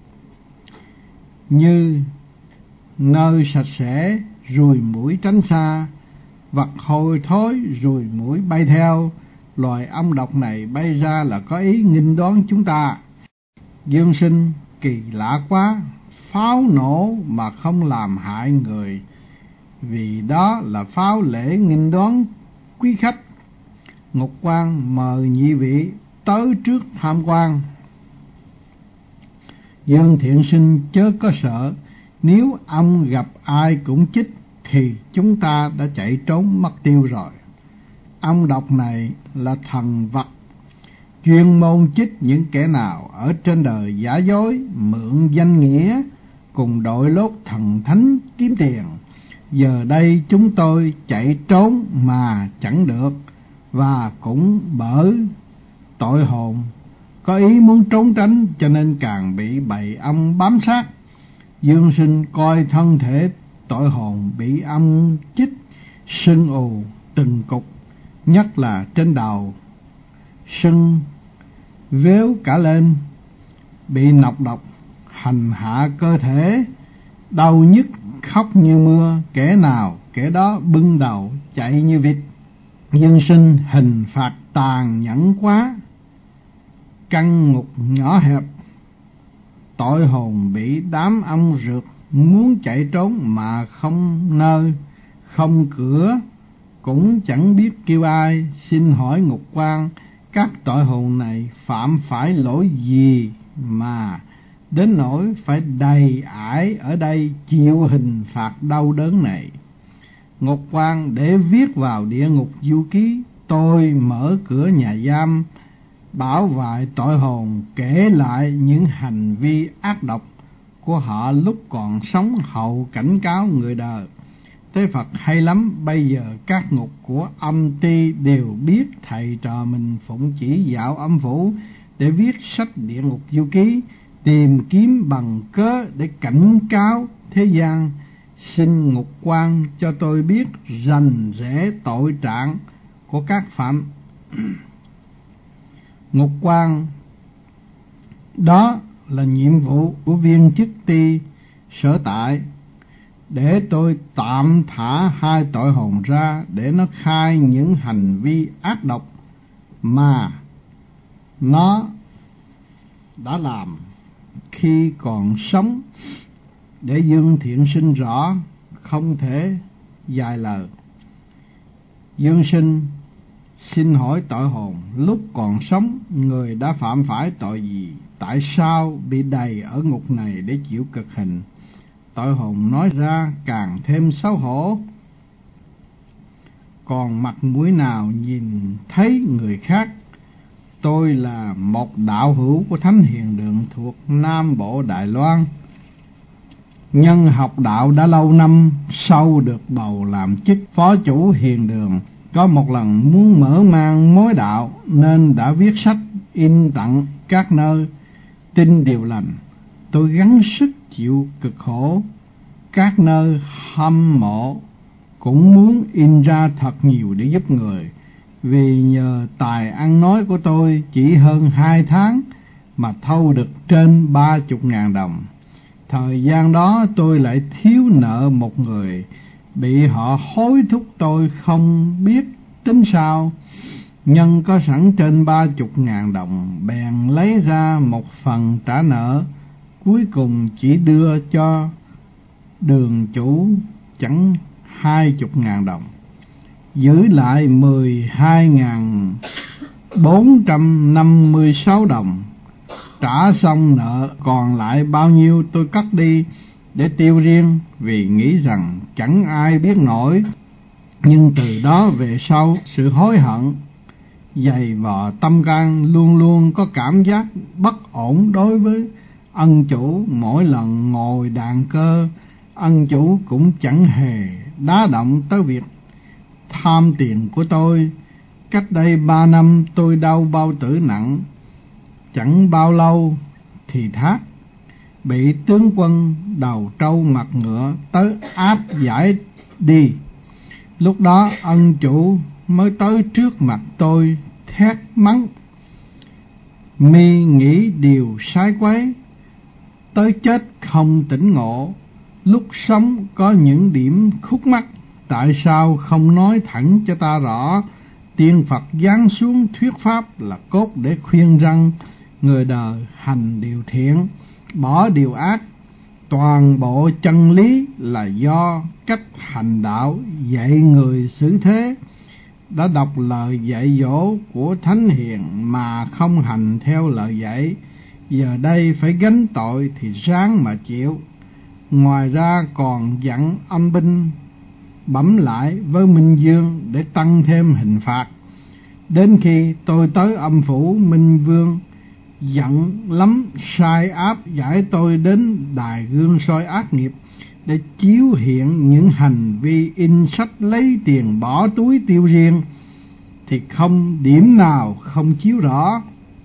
Như nơi sạch sẽ, ruồi muỗi tránh xa, vật hôi thối ruồi muỗi bay theo. Loài ong độc này bay ra là có ý nghinh đoán chúng ta. Dương sinh, kỳ lạ quá, pháo nổ mà không làm hại người, vì đó là pháo lễ nghinh đoán quý khách. Ngục quan mời nhị vị tới trước tham quan. Dương thiện sinh chớ có sợ, nếu ông gặp ai cũng chích thì chúng ta đã chạy trốn mất tiêu rồi. Ong độc này là thần vật, chuyên môn chích những kẻ nào ở trên đời giả dối, mượn danh nghĩa cùng đội lốt thần thánh kiếm tiền. Giờ đây chúng tôi chạy trốn mà chẳng được, và cũng bởi tội hồn có ý muốn trốn tránh, cho nên càng bị bầy ong bám sát. Dương sinh coi thân thể tội hồn bị ong chích sưng ù từng cục, nhất là trên đầu sưng véo cả lên, bị nọc độc hành hạ cơ thể, đau nhức khóc như mưa, kẻ nào kẻ đó bưng đầu chạy như vịt. Dương sinh, hình phạt tàn nhẫn quá, căn ngục nhỏ hẹp, tội hồn bị đám ong rượt, muốn chạy trốn mà không nơi, không cửa, cũng chẳng biết kêu ai. Xin hỏi ngục quan, các tội hồn này phạm phải lỗi gì mà đến nỗi phải đầy ải ở đây chịu hình phạt đau đớn này? Ngục quan, để viết vào địa ngục du ký, tôi mở cửa nhà giam, bảo vài tội hồn kể lại những hành vi ác độc của họ lúc còn sống, hậu cảnh cáo người đời. Tế Phật hay lắm, bây giờ các ngục của âm ty đều biết thầy trò mình phụng chỉ dạo âm phủ để viết sách Địa Ngục Du Ký, tìm kiếm bằng cớ để cảnh cáo thế gian. Xin Ngục Quan cho tôi biết rành rẽ tội trạng của các phạm. Ngục Quan đó là nhiệm vụ của viên chức ty sở tại, để tôi tạm thả hai tội hồn ra để nó khai những hành vi ác độc mà nó đã làm khi còn sống, để Dương Thiện Sinh rõ, không thể dài lời. Dương Sinh xin hỏi tội hồn lúc còn sống người đã phạm phải tội gì, tại sao bị đầy ở ngục này để chịu cực hình? Tội hồn nói ra càng thêm xấu hổ, còn mặt mũi nào nhìn thấy người khác. Tôi là một đạo hữu của Thánh Hiền Đường thuộc Nam Bộ Đài Loan, nhân học đạo đã lâu năm, sau được bầu làm chức phó chủ Hiền Đường. Có một lần muốn mở mang mối đạo nên đã viết sách in tặng các nơi tin điều lành. Tôi gắng sức chịu cực khổ, các nơi hâm mộ cũng muốn in ra thật nhiều để giúp người. Vì nhờ tài ăn nói của tôi chỉ hơn hai tháng mà thâu được trên ba chục ngàn đồng. Thời gian đó tôi lại thiếu nợ một người, bị họ hối thúc tôi không biết tính sao. Nhân có sẵn trên ba chục ngàn đồng, bèn lấy ra một phần trả nợ, cuối cùng chỉ đưa cho đường chủ chẳng hai chục ngàn đồng, giữ lại mười hai ngàn bốn trăm năm mươi sáu đồng. Trả xong nợ còn lại bao nhiêu tôi cất đi để tiêu riêng, vì nghĩ rằng chẳng ai biết nổi. Nhưng từ đó về sau, sự hối hận dày vò tâm can, luôn luôn có cảm giác bất ổn đối với ân chủ. Mỗi lần ngồi đàn cơ, ân chủ cũng chẳng hề đá động tới việc tham tiền của tôi. Cách đây ba năm tôi đau bao tử nặng, chẳng bao lâu thì thác, bị tướng quân đầu trâu mặt ngựa tới áp giải đi. Lúc đó ân chủ mới tới trước mặt tôi thét mắng: mi nghĩ điều sai quấy, tới chết không tỉnh ngộ. Lúc sống có những điểm khúc mắc, tại sao không nói thẳng cho ta rõ? Tiên Phật giáng xuống thuyết pháp là cốt để khuyên răn người đời hành điều thiện, bỏ điều ác. Toàn bộ chân lý là do cách hành đạo dạy người xử thế. Đã đọc lời dạy dỗ của Thánh Hiền mà không hành theo lời dạy, giờ đây phải gánh tội thì ráng mà chịu. Ngoài ra còn dặn âm binh bẩm lại với Minh Vương để tăng thêm hình phạt. Đến khi tôi tới âm phủ, Minh Vương giận lắm, sai áp giải tôi đến đài gương soi ác nghiệp để chiếu hiện những hành vi in sách lấy tiền bỏ túi tiêu riêng, thì không điểm nào không chiếu rõ,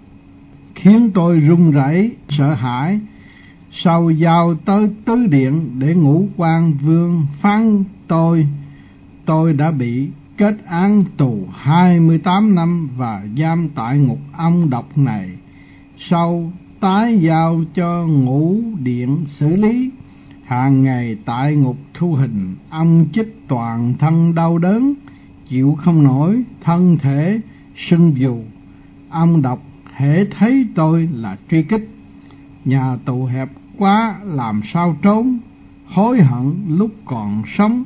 khiến tôi run rẩy sợ hãi. Sau giao tới tứ điện để Ngũ Quan Vương phán tôi, tôi đã bị kết án tù hai mươi tám năm và giam tại ngục âm độc này. Sau tái giao cho Ngũ Điện xử lý, hàng ngày tại ngục thu hình, âm chích toàn thân đau đớn, chịu không nổi, thân thể sưng vù. Âm độc hễ thấy tôi là truy kích. Nhà tù hẹp quá làm sao trốn, hối hận lúc còn sống.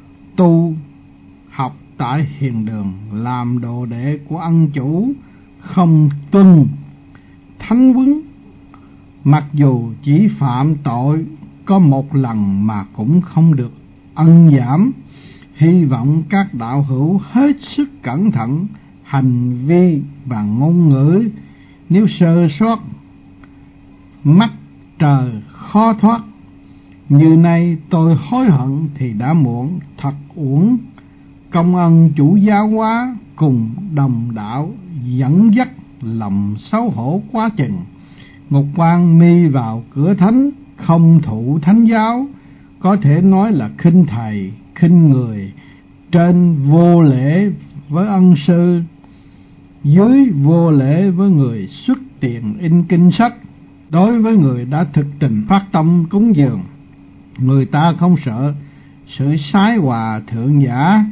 Tu học tại Hiền Đường, làm đồ đệ của ân chủ, không tuân thánh huấn. Mặc dù chỉ phạm tội có một lần mà cũng không được ân giảm. Hy vọng các đạo hữu hết sức cẩn thận hành vi và ngôn ngữ, nếu sơ sót mắt trời khó thoát. Như nay tôi hối hận thì đã muộn, thật uổng công ân chủ giáo hóa cùng đồng đạo dẫn dắt, lòng xấu hổ quá chừng. Ngục quan mi vào cửa thánh, không thụ thánh giáo, có thể nói là khinh thầy khinh người, trên vô lễ với ân sư, dưới vô lễ với người xuất tiền in kinh sách. Đối với người đã thực tình phát tâm cúng dường, người ta không sợ sự sái hòa thượng giả.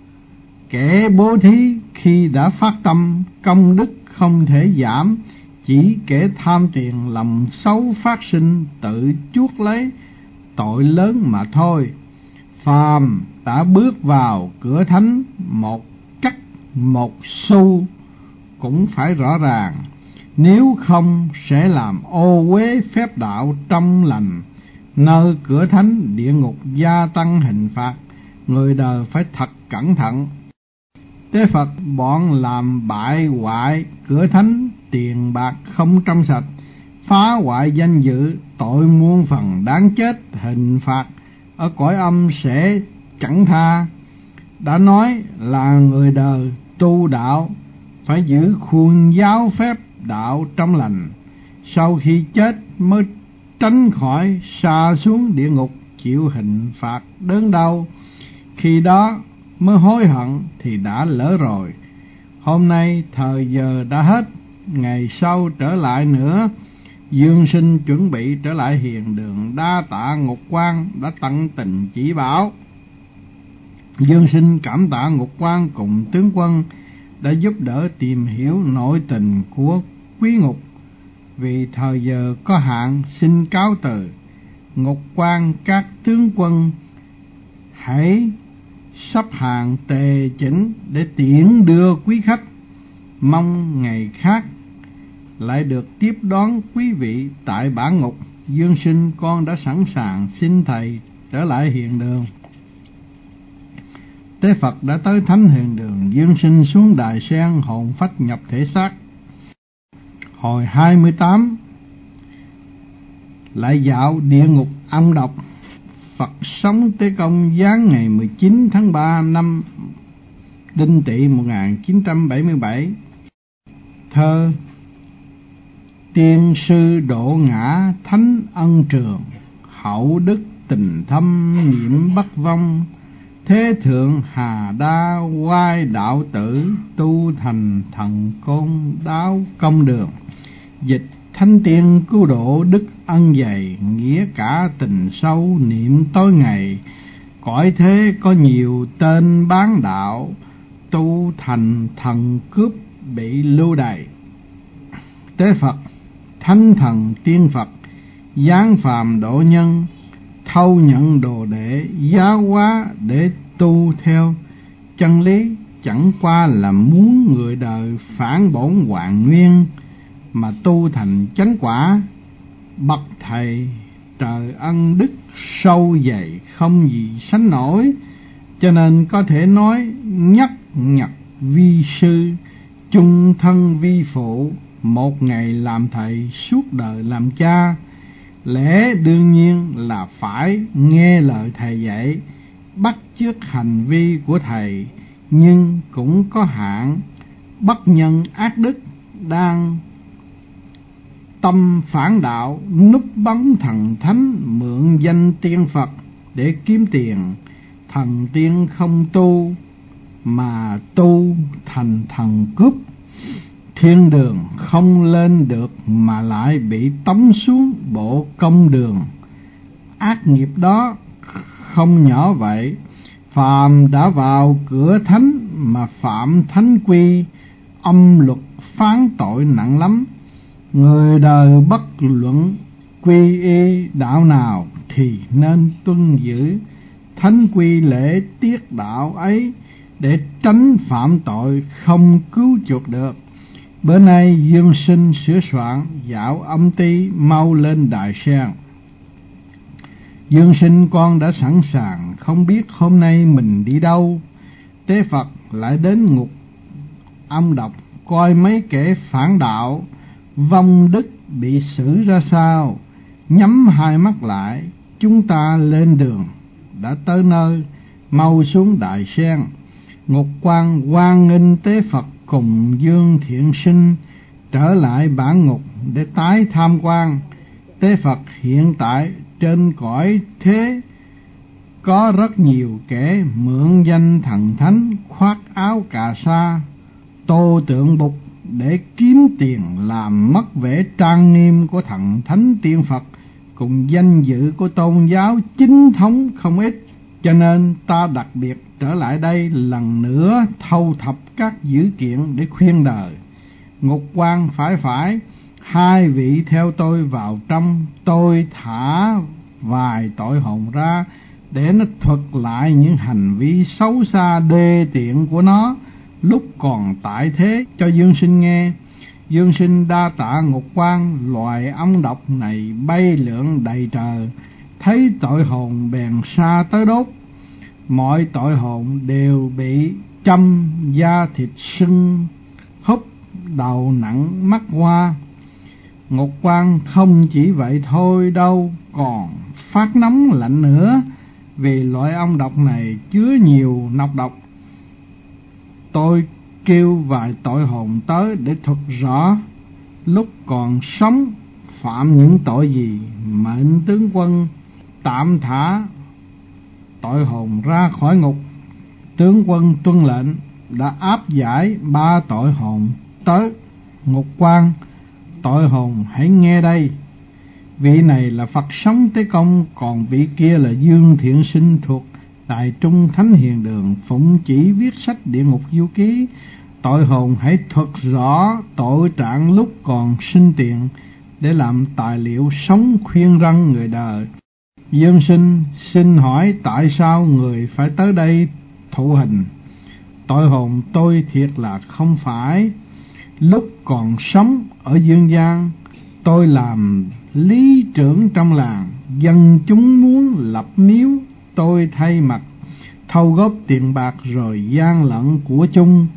Kẻ bố thí khi đã phát tâm, công đức không thể giảm, chỉ kẻ tham tiền lòng xấu phát sinh, tự chuốc lấy tội lớn mà thôi. Phàm đã bước vào cửa thánh, một cắt một xu cũng phải rõ ràng, nếu không sẽ làm ô uế phép đạo trong lành. Nơi cửa thánh địa ngục gia tăng hình phạt, người đời phải thật cẩn thận. Tế Phật bọn làm bại hoại cửa thánh, tiền bạc không trong sạch, phá hoại danh dự, tội muôn phần đáng chết, hình phạt ở cõi âm sẽ chẳng tha. Đã nói là người đời tu đạo phải giữ khuôn giáo phép đạo trong lành, sau khi chết mới tránh khỏi sa xuống địa ngục chịu hình phạt đớn đau. Khi đó mới hối hận thì đã lỡ rồi. Hôm nay thời giờ đã hết, ngày sau trở lại nữa. Dương Sinh chuẩn bị trở lại hiền đường, đa tạ Ngục Quan đã tận tình chỉ bảo. Dương Sinh cảm tạ Ngục Quan cùng tướng quân đã giúp đỡ tìm hiểu nội tình của quý ngục. Vì thời giờ có hạn, xin cáo từ. Ngục Quan các tướng quân hãy sắp hàng tề chỉnh để tiễn đưa quý khách. Mong ngày khác lại được tiếp đón quý vị tại bản ngục. Dương Sinh con đã sẵn sàng, xin thầy trở lại hiền đường. Tế Phật đã tới thánh hiền đường. Dương Sinh xuống đài sen, hồn phách nhập thể xác. Hồi hai mươi tám lại dạo địa ngục âm độc. Phật sống Tế Công giáng ngày mười chín tháng ba năm Đinh Tỵ một nghìn chín trăm bảy mươi bảy. Thơ: tiên sư độ ngã thánh ân trường, hậu đức tình thâm niệm bất vong. Thế thượng hà đa oai đạo tử, tu thành thần côn đáo công đường. Dịch: thánh tiên cứu độ đức ân dày, nghĩa cả tình sâu niệm tối ngày. Cõi thế có nhiều tên bán đạo, tu thành thần cướp bị lưu đày. Tế Phật thánh thần tiên Phật, giáng phàm độ nhân, thâu nhận đồ đệ giáo hóa để tu theo chân lý. Chẳng qua là muốn người đời phản bổn hoàn nguyên mà tu thành chánh quả. Bậc thầy trời ân đức sâu dày không gì sánh nổi, cho nên có thể nói nhất nhật vi sư, chung thân vi phụ. Một ngày làm thầy, suốt đời làm cha. Lẽ đương nhiên là phải nghe lời thầy dạy, bắt chước hành vi của thầy, nhưng cũng có hạn. Bất nhân ác đức đang tâm phản đạo, núp bóng thần thánh, mượn danh tiên Phật để kiếm tiền. Thần tiên không tu mà tu thành thần cướp, thiên đường không lên được mà lại bị tống xuống bộ công đường. Ác nghiệp đó không nhỏ vậy. Phàm đã vào cửa thánh mà phạm thánh quy, âm luật phán tội nặng lắm. Người đời bất luận quy y đạo nào thì nên tuân giữ thánh quy lễ tiết đạo ấy, để tránh phạm tội không cứu chuộc được. Bữa nay Dương Sinh sửa soạn dạo âm ty, mau lên đài sen. Dương Sinh con đã sẵn sàng, không biết hôm nay mình đi đâu. Tế Phật lại đến ngục âm độc, coi mấy kẻ phản đạo vong đức bị xử ra sao. Nhắm hai mắt lại, chúng ta lên đường, đã tới nơi, mau xuống Đại Sen. Ngục Quan hoan nghênh Tế Phật cùng Dương Thiện Sinh trở lại bản ngục để tái tham quan. Tế Phật hiện tại trên cõi thế có rất nhiều kẻ mượn danh thần thánh, khoác áo cà sa, tô tượng Bụt để kiếm tiền, làm mất vẻ trang nghiêm của thần thánh tiên Phật cùng danh dự của tôn giáo chính thống không ít. Cho nên ta đặc biệt trở lại đây lần nữa thâu thập các dữ kiện để khuyên đời. Ngục Quan phải phải, hai vị theo tôi vào trong, tôi thả vài tội hồn ra để nó thuật lại những hành vi xấu xa đê tiện của nó lúc còn tại thế cho Dương Sinh nghe. Dương Sinh đa tạ Ngục Quan. Loài ong độc này bay lượn đầy trời, thấy tội hồn bèn sa tới đốt. Mọi tội hồn đều bị châm, da thịt sưng húp, đầu nặng mắt hoa. Ngục Quan không chỉ vậy thôi đâu, còn phát nóng lạnh nữa, vì loại ong độc này chứa nhiều nọc độc. Tôi kêu vài tội hồn tới để thuật rõ lúc còn sống phạm những tội gì. Mệnh tướng quân tạm thả tội hồn ra khỏi ngục. Tướng quân tuân lệnh, đã áp giải ba tội hồn tới. Ngục Quan, tội hồn hãy nghe đây. Vị này là Phật sống Tế Công, còn vị kia là Dương Thiện Sinh thuộc Đại Trung Thánh Hiền Đường, phụng chỉ viết sách Địa Ngục Du Ký. Tội hồn hãy thuật rõ tội trạng lúc còn sinh tiền để làm tài liệu sống khuyên răn người đời. Dương Sinh xin hỏi tại sao người phải tới đây thụ hình? Tội hồn tôi thiệt là không phải. Lúc còn sống ở dương gian, tôi làm lý trưởng trong làng, dân chúng muốn lập miếu, tôi thay mặt thâu góp tiền bạc rồi gian lận của chung,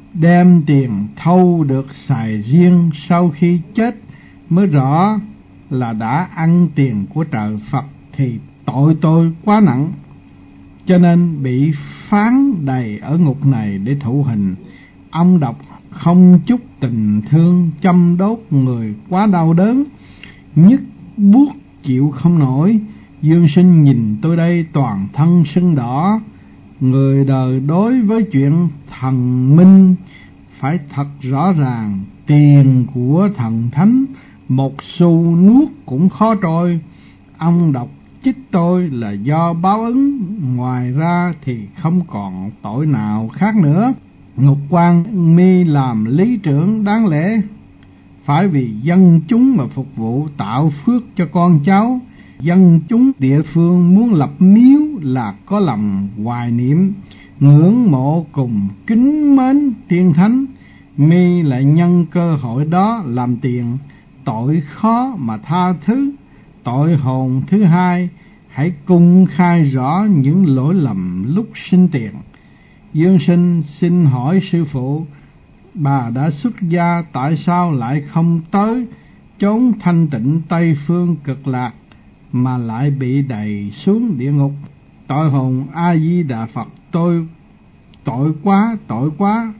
đem tiền thâu được xài riêng, sau khi chết mới rõ là đã ăn tiền của trời Phật, thì tội tôi quá nặng, cho nên bị phán đầy ở ngục này để thụ hình. Ông độc không chút tình thương, châm đốt người quá đau đớn, nhức buốt chịu không nổi. Dương Sinh nhìn tôi đây toàn thân sưng đỏ. Người đời đối với chuyện thần minh phải thật rõ ràng. Tiền của thần thánh một xu nuốt cũng khó trôi. Ông độc chích tôi là do báo ứng, ngoài ra thì không còn tội nào khác nữa. Ngục Quan mi làm lý trưởng đáng lẽ phải vì dân chúng mà phục vụ, tạo phước cho con cháu. Dân chúng địa phương muốn lập miếu là có lòng hoài niệm, ngưỡng mộ cùng kính mến tiên thánh. Mi lại nhân cơ hội đó làm tiền, tội khó mà tha thứ. Tội hồn thứ hai, hãy cung khai rõ những lỗi lầm lúc sinh tiền. Dương Sinh xin hỏi sư phụ, bà đã xuất gia tại sao lại không tới chốn thanh tịnh Tây Phương Cực Lạc mà lại bị đày xuống địa ngục? Tội hồn A Di Đà Phật, tôi tội quá, tội quá.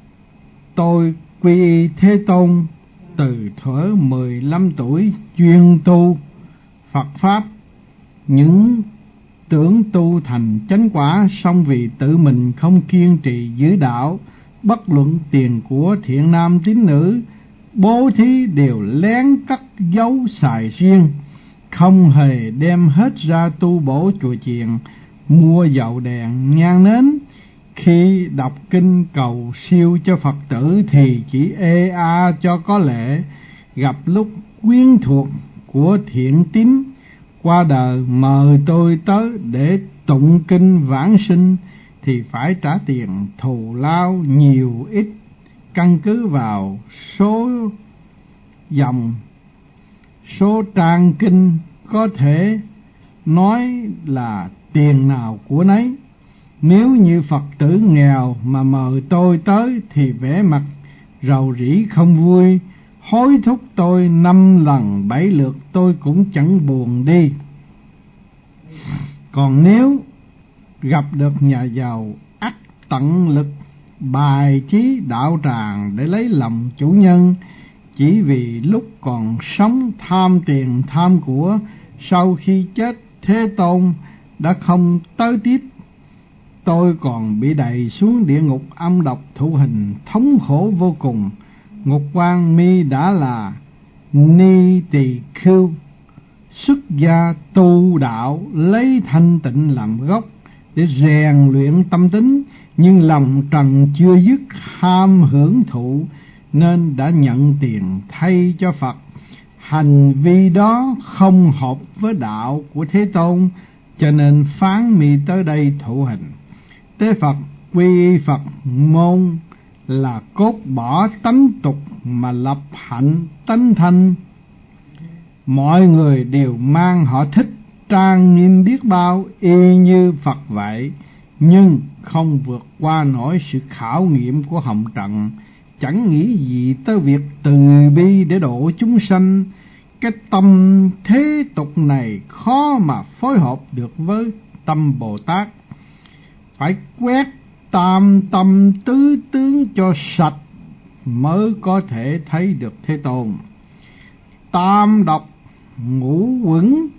Tôi quy y Thế Tôn từ thuở mười lăm tuổi, chuyên tu Phật Pháp, những tưởng tu thành chánh quả, song vì tự mình không kiên trì giữ đạo, bất luận tiền của thiện nam tín nữ bố thí đều lén cắt giấu xài riêng, không hề đem hết ra tu bổ chùa chiền, mua dầu đèn nhang nến. Khi đọc kinh cầu siêu cho Phật tử thì chỉ ê a cho có lệ, gặp lúc quyến thuộc của thiện tín qua đời mời tôi tới để tụng kinh vãng sinh thì phải trả tiền thù lao nhiều ít, căn cứ vào số dòng, số trang kinh, có thể nói là tiền nào của nấy. Nếu như Phật tử nghèo mà mời tôi tới thì vẻ mặt rầu rĩ không vui, hối thúc tôi năm lần bảy lượt tôi cũng chẳng buồn đi. Còn nếu gặp được nhà giàu ắt tận lực bài trí đạo tràng để lấy lòng chủ nhân, chỉ vì lúc còn sống tham tiền tham của, sau khi chết Thế Tôn đã không tới tiếp. Tôi còn bị đày xuống địa ngục âm độc thụ hình thống khổ vô cùng. Ngục quan mi đã là ni tỳ khưu, xuất gia tu đạo lấy thanh tịnh làm gốc để rèn luyện tâm tính, nhưng lòng trần chưa dứt ham hưởng thụ nên đã nhận tiền thay cho Phật. Hành vi đó không hợp với đạo của Thế Tôn, cho nên phán mi tới đây thụ hình. Tế Phật quy y Phật môn là cốt bỏ tánh tục mà lập hạnh tánh thanh. Mọi người đều mang họ thích trang nghiêm biết bao y như Phật vậy, nhưng không vượt qua nổi sự khảo nghiệm của hồng trần, chẳng nghĩ gì tới việc từ bi để độ chúng sanh. Cái tâm thế tục này khó mà phối hợp được với tâm Bồ Tát. Phải quét tam tâm tứ tướng cho sạch mới có thể thấy được Thế Tôn. Tam độc ngũ quẩn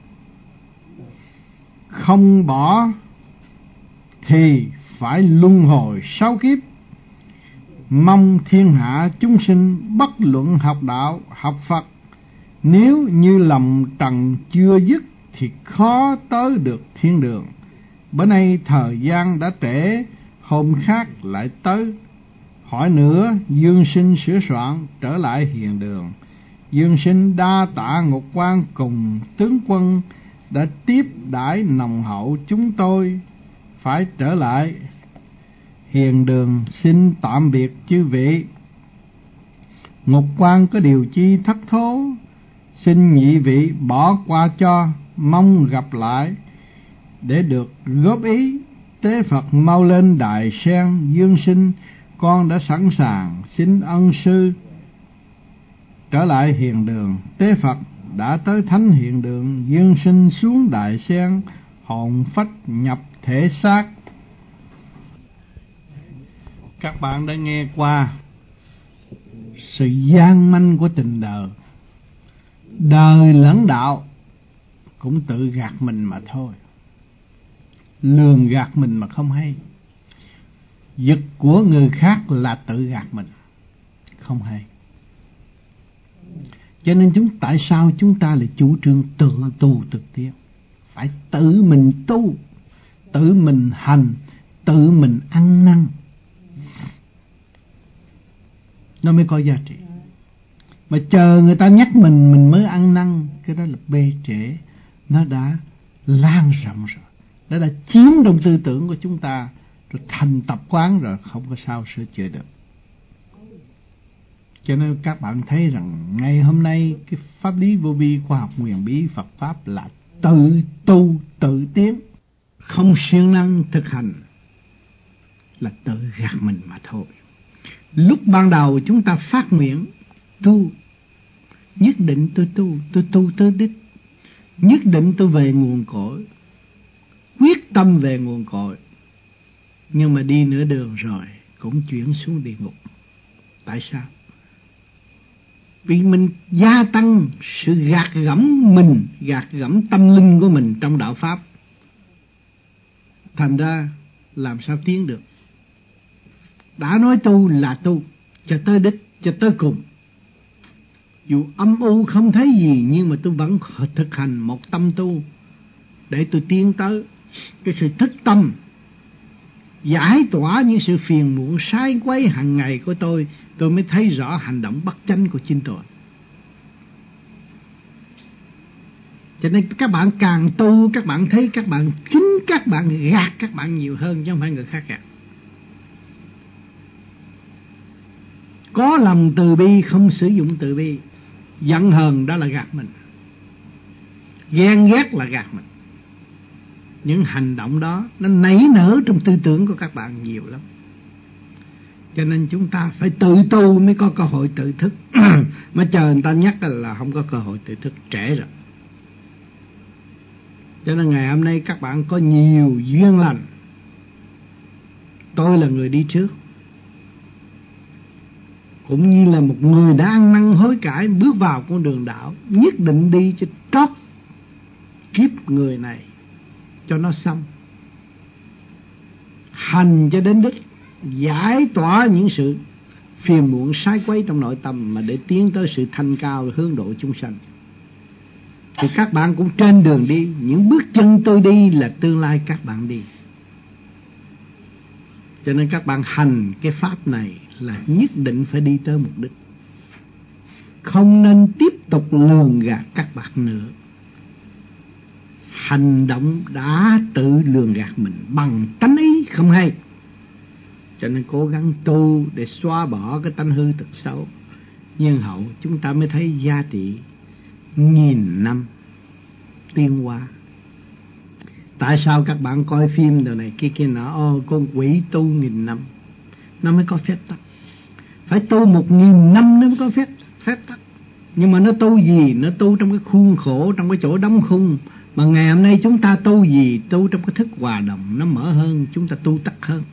không bỏ thì phải luân hồi sáu kiếp. Mong thiên hạ chúng sinh bất luận học đạo học Phật, nếu như lòng trần chưa dứt thì khó tới được thiên đường. Bữa nay thời gian đã trễ, hôm khác lại tới. Hỏi nữa, Dương Sinh sửa soạn trở lại hiền đường. Dương Sinh đa tạ Ngục Quan cùng tướng quân đã tiếp đãi nồng hậu chúng tôi, phải trở lại hiền đường, xin tạm biệt chư vị. Ngục Quan có điều chi thất thố, xin nhị vị bỏ qua cho, mong gặp lại để được góp ý. Tế Phật mau lên đài sen. Dương Sinh, con đã sẵn sàng, xin ân sư trở lại hiền đường. Tế Phật đã tới thánh hiền đường. Dương Sinh xuống đài sen, hồn phách nhập thể xác. Các bạn đã nghe qua sự gian manh của tình đời. Đời lẫn đạo cũng tự gạt mình mà thôi, lường gạt mình mà không hay. Giật của người khác là tự gạt mình, không hay. Cho nên chúng tại sao chúng ta lại chủ trương tự tu tự tiến? Phải tự mình tu, tự mình hành, tự mình ăn năn, nó mới có giá trị. Mà chờ người ta nhắc mình mình mới ăn năn, cái đó là bê trễ. Nó đã lan rộng rồi, nó đã chiếm trong tư tưởng của chúng ta, rồi thành tập quán rồi, không có sao sửa chữa được. Cho nên các bạn thấy rằng ngày hôm nay cái pháp lý vô vi, khoa học huyền bí Phật Pháp là tự tu tự tiến, không siêng năng thực hành, là tự gạt mình mà thôi. Lúc ban đầu chúng ta phát nguyện tu, nhất định tôi tu, tôi tu tới đích, nhất định tôi về nguồn cội, quyết tâm về nguồn cội. Nhưng mà đi nửa đường rồi cũng chuyển xuống địa ngục. Tại sao? Vì mình gia tăng sự gạt gẫm mình, gạt gẫm tâm linh của mình trong đạo Pháp. Thành ra làm sao tiến được? Đã nói tu là tu, cho tới đích, cho tới cùng. Dù âm u không thấy gì, nhưng mà tôi vẫn thực hành một tâm tu để tôi tiến tới cái sự thức tâm, giải tỏa những sự phiền muộn sai quấy hàng ngày của tôi. Tôi mới thấy rõ hành động bất chánh của chính tôi. Cho nên các bạn càng tu, các bạn thấy các bạn chính các bạn gạt các bạn nhiều hơn, chứ không phải người khác gạt. Có lòng từ bi không sử dụng từ bi, giận hờn đó là gạt mình, ghen ghét là gạt mình. Những hành động đó nó nảy nở trong tư tưởng của các bạn nhiều lắm. Cho nên chúng ta phải tự tu mới có cơ hội tự thức. Mà chờ người ta nhắc là không có cơ hội tự thức, trễ rồi. Cho nên ngày hôm nay các bạn có nhiều duyên lành. Tôi là người đi trước, cũng như là một người đã ăn năn hối cải bước vào con đường đạo, nhất định đi cho trót kiếp người này cho nó xong, hành cho đến đích, giải tỏa những sự phiền muộn sai quấy trong nội tâm, mà để tiến tới sự thanh cao hướng độ chúng sanh. Thì các bạn cũng trên đường đi, những bước chân tôi đi là tương lai các bạn đi. Cho nên các bạn hành cái pháp này là nhất định phải đi tới mục đích, không nên tiếp tục lường gạt các bạn nữa. Hành động đã tự lường gạt mình bằng tánh ý không hay. Cho nên cố gắng tu để xóa bỏ cái tánh hư tật xấu, nhân hậu chúng ta mới thấy giá trị nghìn năm tiến hóa. Tại sao các bạn coi phim đồ này kia kia nọ, ô con quỷ tu nghìn năm nó mới có phép tắc, phải tu một nghìn năm nó mới có phép phép tắc. Nhưng mà nó tu gì? Nó tu trong cái khuôn khổ, trong cái chỗ đóng khung. Mà ngày hôm nay chúng ta tu gì? Tu trong cái thức hòa đồng, nó mở hơn, chúng ta tu tắc hơn.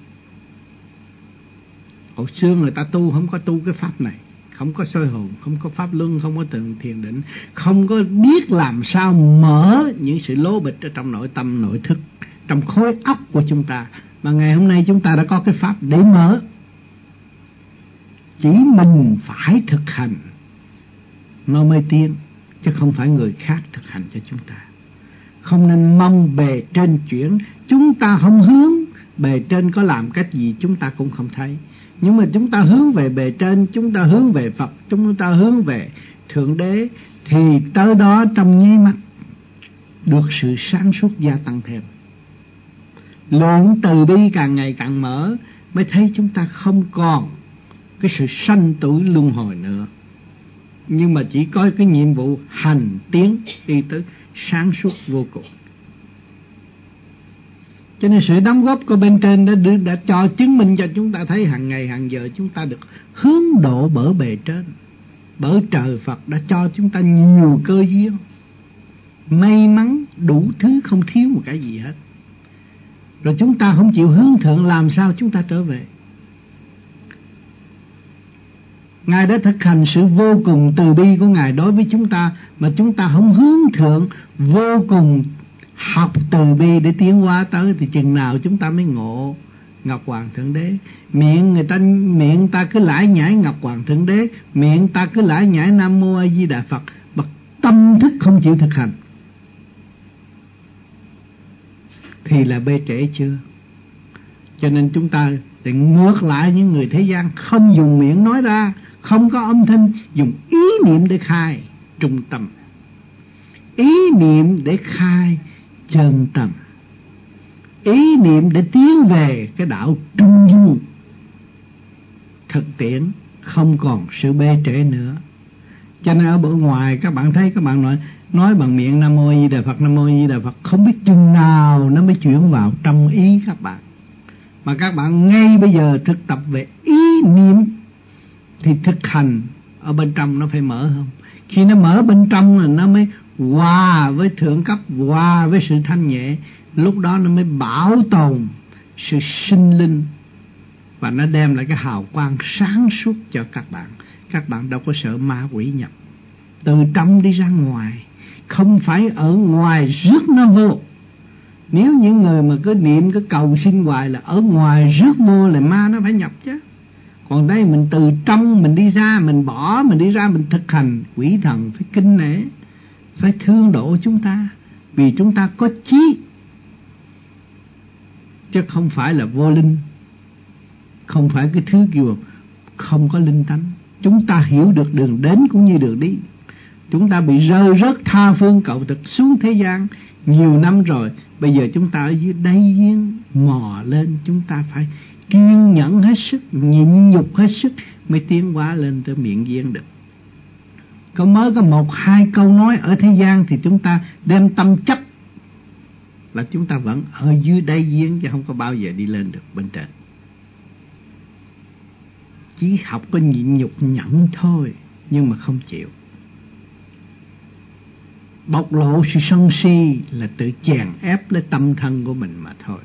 Hồi xưa người ta tu không có tu cái pháp này, không có soi hồn, không có pháp luân, không có tường thiền định, không có biết làm sao mở những sự lố bịch ở trong nội tâm, nội thức, trong khối óc của chúng ta. Mà ngày hôm nay chúng ta đã có cái pháp để mở. Chỉ mình phải thực hành nó mới tiến, chứ không phải người khác thực hành cho chúng ta. Không nên mong bề trên chuyển, chúng ta không hướng, bề trên có làm cách gì chúng ta cũng không thấy. Nhưng mà chúng ta hướng về bề trên, chúng ta hướng về Phật, chúng ta hướng về Thượng Đế, thì tới đó trong nháy mắt được sự sáng suốt gia tăng thêm. Lượng từ bi càng ngày càng mở, mới thấy chúng ta không còn cái sự sanh tử luân hồi nữa, nhưng mà chỉ có cái nhiệm vụ hành tiến đi tới sáng suốt vô cùng. Cho nên sự đóng góp của bên trên đã, đã, đã cho chứng minh cho chúng ta thấy hàng ngày hàng giờ chúng ta được hướng độ bởi bề trên, bởi trời Phật đã cho chúng ta nhiều cơ duyên, may mắn đủ thứ, không thiếu một cái gì hết. Rồi chúng ta không chịu hướng thượng, làm sao chúng ta trở về? Ngài đã thực hành sự vô cùng từ bi của Ngài đối với chúng ta, mà chúng ta không hướng thượng vô cùng học từ bi để tiến hóa tới, thì chừng nào chúng ta mới ngộ Ngọc Hoàng Thượng Đế? Miệng người ta miệng ta cứ lải nhải Ngọc Hoàng Thượng Đế, miệng ta cứ lải nhải Nam Mô A Di Đà Phật, mà tâm thức không chịu thực hành thì là bê trễ chưa? Cho nên chúng ta thì ngược lại những người thế gian, không dùng miệng nói ra, không có âm thanh, dùng ý niệm để khai trung tâm, ý niệm để khai chân tâm, ý niệm để tiến về cái đạo trung du. Thực tiễn không còn sự bê trễ nữa. Cho nên ở bên ngoài các bạn thấy, các bạn nói nói bằng miệng Nam Mô A Di Đà Phật, Nam Mô A Di Đà Phật, không biết chừng nào nó mới chuyển vào trong ý các bạn. Mà các bạn ngay bây giờ thực tập về ý niệm thì thực hành ở bên trong nó phải mở không? Khi nó mở bên trong là nó mới hòa với thượng cấp, hòa với sự thanh nhẹ, lúc đó nó mới bảo tồn sự sinh linh, và nó đem lại cái hào quang sáng suốt cho các bạn. Các bạn đâu có sợ ma quỷ nhập, từ trong đi ra ngoài, không phải ở ngoài rước nó vô. Nếu những người mà cứ niệm, cứ cầu xin hoài là ở ngoài rước vô là ma nó phải nhập chứ. Còn đây mình từ trong mình đi ra, mình bỏ mình đi ra, mình thực hành, quỷ thần phải kinh nể, phải thương độ chúng ta, vì chúng ta có chí, chứ không phải là vô linh, không phải cái thứ kiểu không có linh tánh. Chúng ta hiểu được đường đến cũng như đường đi. Chúng ta bị rơi rớt tha phương cầu thực xuống thế gian nhiều năm rồi, bây giờ chúng ta ở dưới đáy giếng mò lên, chúng ta phải kiên nhẫn hết sức, nhịn nhục hết sức mới tiến hóa lên tới miệng giếng được. Có mới có một hai câu nói ở thế gian thì chúng ta đem tâm chấp là chúng ta vẫn ở dưới đáy giếng, chứ không có bao giờ đi lên được bên trên. Chỉ học có nhịn nhục nhẫn thôi, nhưng mà không chịu. bộc lộ sự sân si là tự chèn ép lấy tâm thân của mình mà thôi.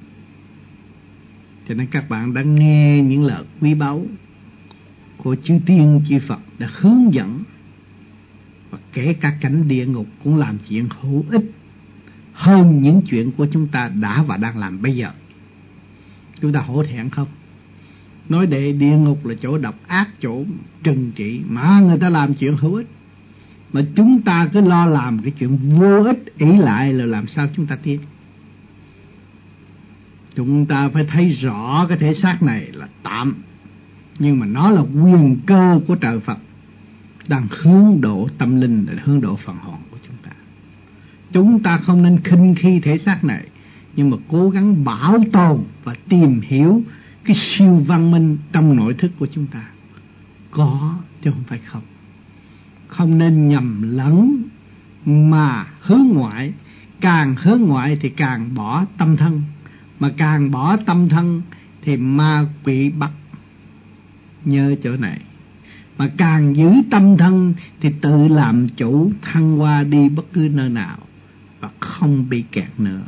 Cho nên các bạn đã nghe những lời quý báu của chư Tiên chư Phật đã hướng dẫn, và kể cả cảnh địa ngục cũng làm chuyện hữu ích hơn những chuyện của chúng ta đã và đang làm bây giờ. Chúng ta hổ thẹn không? Nói để địa ngục là chỗ độc ác, chỗ trừng trị, mà người ta làm chuyện hữu ích, mà chúng ta cứ lo làm cái chuyện vô ích ỷ lại, là làm sao chúng ta tiến? Chúng ta phải thấy rõ cái thể xác này là tạm, nhưng mà nó là quyền cơ của trời Phật đang hướng độ tâm linh, để hướng độ phần hồn của chúng ta. Chúng ta không nên khinh khi thể xác này, nhưng mà cố gắng bảo tồn và tìm hiểu cái siêu văn minh trong nội thức của chúng ta. Có chứ không phải không. Không nên nhầm lẫn mà hướng ngoại. Càng hướng ngoại thì càng bỏ tâm thân, mà càng bỏ tâm thân thì ma quỷ bắt. Nhớ chỗ này. Mà càng giữ tâm thân thì tự làm chủ, thăng hoa đi bất cứ nơi nào và không bị kẹt nữa.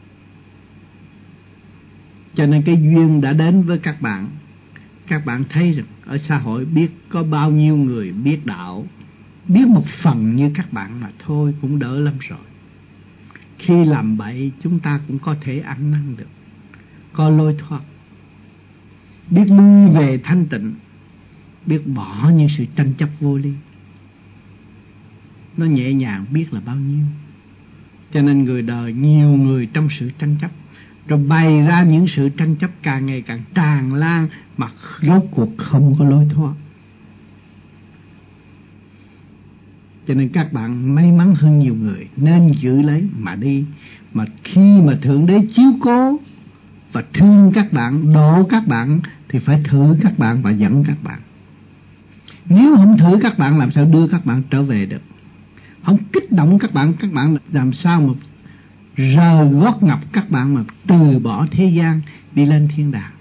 Cho nên cái duyên đã đến với các bạn. Các bạn thấy rằng ở xã hội biết có bao nhiêu người biết đạo, biết một phần như các bạn mà thôi cũng đỡ lắm rồi. Khi làm bậy chúng ta cũng có thể ăn năn được, có lối thoát, biết lui về thanh tịnh, biết bỏ những sự tranh chấp vô lý. Nó nhẹ nhàng biết là bao nhiêu. Cho nên người đời nhiều người trong sự tranh chấp, rồi bày ra những sự tranh chấp càng ngày càng tràn lan, mà rốt cuộc không có lối thoát. Cho nên các bạn may mắn hơn nhiều người, nên giữ lấy mà đi. Mà khi mà Thượng Đế chiếu cố và thương các bạn, độ các bạn, thì phải thử các bạn và dẫn các bạn. Nếu không thử các bạn, làm sao đưa các bạn trở về được? Không kích động các bạn, các bạn làm sao mà rời gót ngọc các bạn mà từ bỏ thế gian đi lên thiên đàng?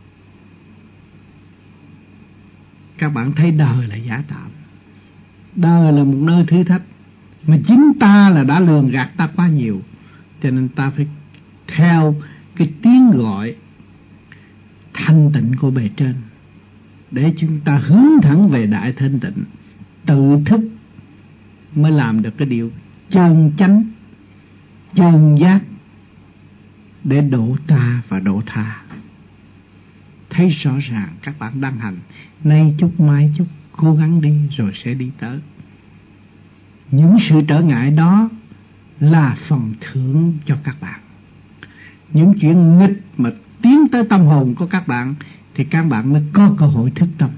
Các bạn thấy đời là giả tạm, đời là một nơi thử thách, mà chính ta là đã lường gạt ta quá nhiều. Cho nên ta phải theo cái tiếng gọi thanh tịnh của bề trên, để chúng ta hướng thẳng về đại thanh tịnh. Tự thức mới làm được cái điều chân chánh, chân giác, để độ ta và độ tha. Thấy rõ ràng các bạn đang hành, nay chút mai chút, cố gắng đi rồi sẽ đi tới. Những sự trở ngại đó là phần thưởng cho các bạn. Những chuyện nghịch mà tiến tới tâm hồn của các bạn thì các bạn mới có cơ hội thức tâm.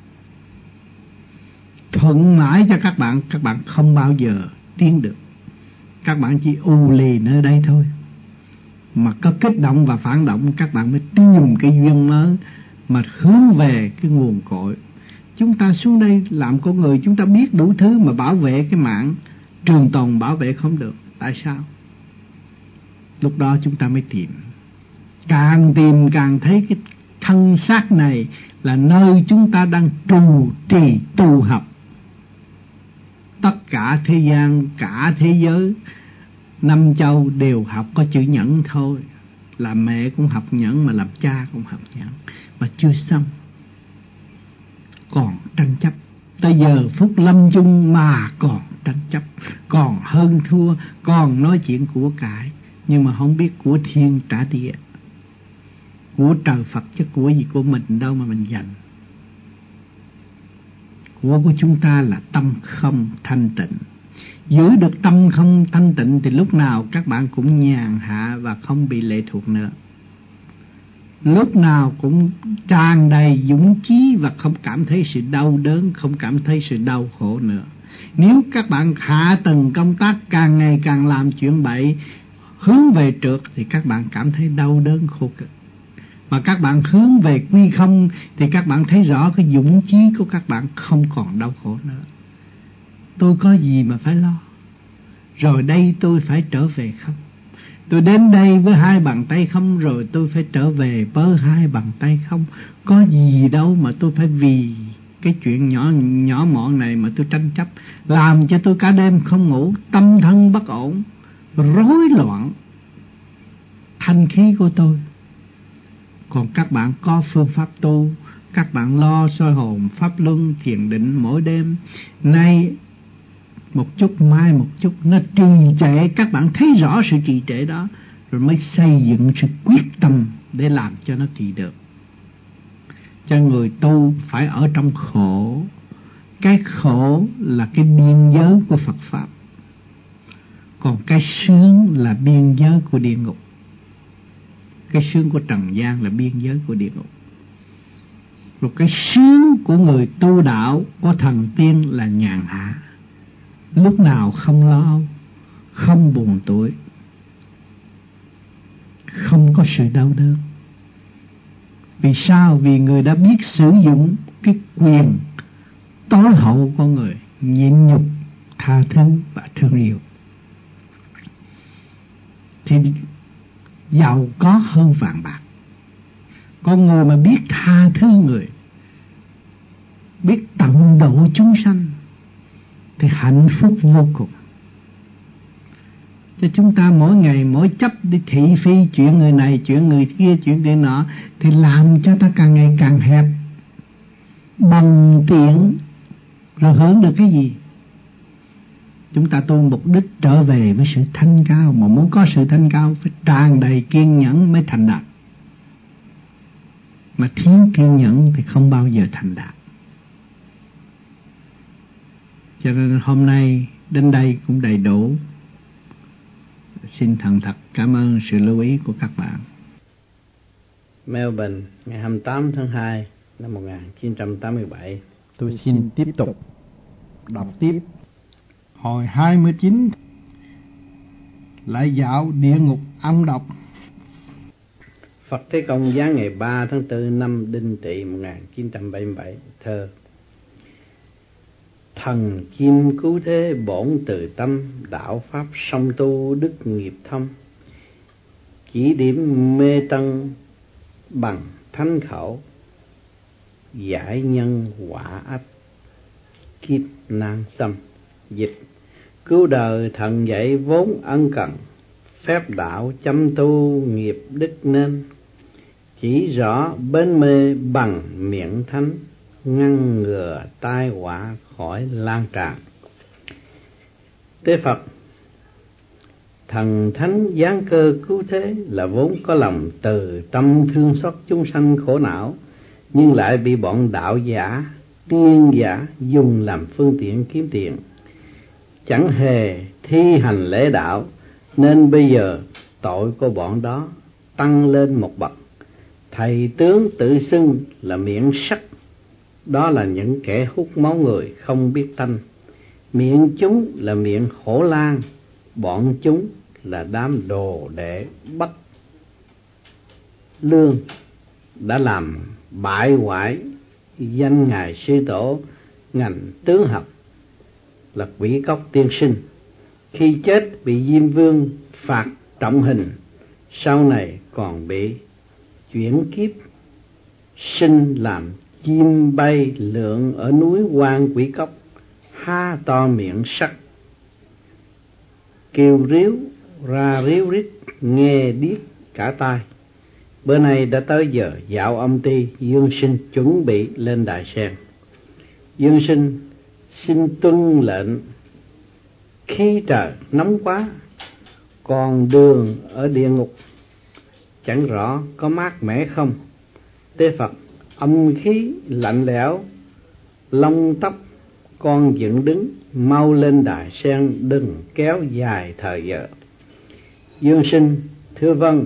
Thuận mãi cho các bạn, các bạn không bao giờ tiến được. Các bạn chỉ u lì nơi đây thôi. Mà có kích động và phản động, các bạn mới tìm cái duyên mới mà hướng về cái nguồn cội. Chúng ta xuống đây làm con người, chúng ta biết đủ thứ mà bảo vệ cái mạng trường tồn, bảo vệ không được. Tại sao? Lúc đó chúng ta mới tìm. Càng tìm càng thấy cái thân xác này là nơi chúng ta đang trụ trì tu học. Tất cả thế gian, cả thế giới, năm châu đều học có chữ nhẫn thôi. Làm mẹ cũng học nhẫn, mà làm cha cũng học nhẫn, mà chưa xong. Còn tranh chấp. Tới giờ phút lâm chung mà còn tranh chấp, còn hơn thua, còn nói chuyện của cải, nhưng mà không biết của thiên trả địa, của trời Phật chứ của gì của mình đâu mà mình giành. Của của chúng ta là tâm không thanh tịnh. Giữ được tâm không thanh tịnh thì lúc nào các bạn cũng nhàn hạ và không bị lệ thuộc nữa. Lúc nào cũng tràn đầy dũng chí và không cảm thấy sự đau đớn, không cảm thấy sự đau khổ nữa. Nếu các bạn hạ tầng công tác càng ngày càng làm chuyện bậy, hướng về trượt thì các bạn cảm thấy đau đớn khổ cực. Mà các bạn hướng về quy không thì các bạn thấy rõ cái dũng chí của các bạn không còn đau khổ nữa. Tôi có gì mà phải lo? Rồi đây tôi phải trở về không? Tôi đến đây với hai bàn tay không, rồi tôi phải trở về với hai bàn tay không. Có gì đâu mà tôi phải vì cái chuyện nhỏ nhỏ mọn này mà tôi tranh chấp, làm cho tôi cả đêm không ngủ, tâm thân bất ổn, rối loạn thanh khí của tôi. Còn các bạn có phương pháp tu, các bạn lo soi hồn, pháp luân, thiền định mỗi đêm, nay một chút mai một chút, nó trì trệ, các bạn thấy rõ sự trì trệ đó, rồi mới xây dựng sự quyết tâm để làm cho nó trì được. Cho người tu phải ở trong khổ. Cái khổ là cái biên giới của Phật Pháp, còn cái sướng là biên giới của địa ngục. Cái sướng của trần gian là biên giới của địa ngục. Rồi cái sướng của người tu đạo, của thần tiên là nhàn hạ, lúc nào không lo âu, không buồn tuổi, không có sự đau đớn. Vì sao? Vì người đã biết sử dụng cái quyền tối hậu của người, nhịn nhục, tha thứ và thương yêu, thì giàu có hơn vàng bạc. Con người mà biết tha thứ người, biết tận độ chúng sanh, thì hạnh phúc vô cùng. Cho chúng ta mỗi ngày mỗi chấp đi thị phi chuyện người này, chuyện người kia, chuyện người nọ, thì làm cho ta càng ngày càng hẹp, bằng tiện, rồi hưởng được cái gì? Chúng ta tu mục đích trở về với sự thanh cao, mà muốn có sự thanh cao phải tràn đầy kiên nhẫn mới thành đạt. Mà thiếu kiên nhẫn thì không bao giờ thành đạt. Cho nên hôm nay đến đây cũng đầy đủ. Xin thành thật cảm ơn sự lưu ý của các bạn. Melbourne, ngày hai mươi tám tháng hai năm một nghìn chín trăm tám mươi bảy. Tôi xin tiếp tục đọc tiếp. Hồi hai mươi chín, lại dạo địa ngục âm độc. Phật Thế Công giáng ngày ba tháng tư năm Đinh Tỵ một nghìn chín trăm bảy mươi bảy. Thơ: Thần chim cứu thế bổn từ tâm, đạo pháp song tu đức nghiệp thâm. Chỉ điểm mê tân bằng thánh khẩu, giải nhân quả ách kiếp nan xâm. Dịch: cứu đời thần dạy vốn ân cần, phép đạo chăm tu nghiệp đức nên. Chỉ rõ bên mê bằng miệng thánh, ngăn ngừa tai họa khỏi lan tràn. Tế Phật: thần thánh giáng cơ cứu thế là vốn có lòng từ tâm thương xót chúng sanh khổ não, nhưng lại bị bọn đạo giả, tiên giả dùng làm phương tiện kiếm tiền, chẳng hề thi hành lễ đạo, nên bây giờ tội của bọn đó tăng lên một bậc. Thầy tướng tự xưng là miệng sắt, đó là những kẻ hút máu người không biết tanh. Miệng chúng là miệng hổ lang, bọn chúng là đám đồ đệ bất lương, đã làm bại hoại danh ngài sư tổ ngành tướng học là Quỷ Cốc tiên sinh. Khi chết bị Diêm Vương phạt trọng hình, sau này còn bị chuyển kiếp sinh làm chim bay lượn ở núi Quan Quỷ Cốc, há to miệng sắt, kêu ríu ra ríu rít nghe điếc cả tai. Bữa nay đã tới giờ dạo âm ti, Dương Sinh chuẩn bị lên đài sen. Dương Sinh xin tuân lệnh. Khi trời nóng quá, còn đường ở địa ngục chẳng rõ có mát mẻ không. Tế Phật: âm khí lạnh lẽo, lông tóc con dựng đứng, mau lên đài sen, đừng kéo dài thời giờ. Dương Sinh: thưa vâng,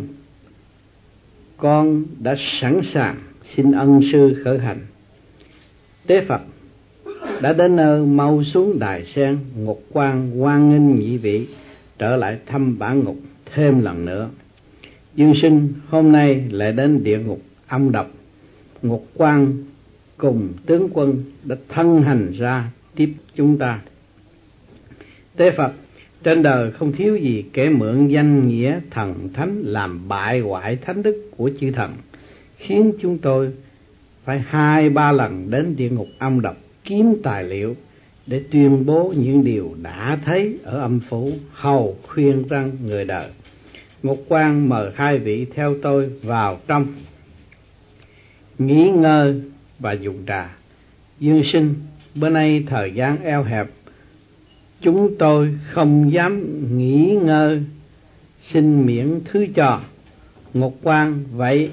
con đã sẵn sàng, xin ân sư khởi hành. Tế Phật: đã đến nơi, mau xuống đài sen. Ngục quan hoan nghênh nhị vị trở lại thăm bản ngục thêm lần nữa. Dương Sinh hôm nay lại đến địa ngục âm độc. Ngục quan cùng tướng quân đã thân hành ra tiếp chúng ta. Tế Phật: trên đời không thiếu gì kẻ mượn danh nghĩa thần thánh làm bại hoại thánh đức của chư thần, khiến chúng tôi phải hai ba lần đến địa ngục âm độc kiếm tài liệu để tuyên bố những điều đã thấy ở âm phủ, hầu khuyên răn người đời. Ngục quan mời hai vị theo tôi vào trong nghỉ ngơi và dùng trà. Dương sinh, bữa nay thời gian eo hẹp, chúng tôi không dám nghỉ ngơi, xin miễn thứ cho. Ngục quan, vậy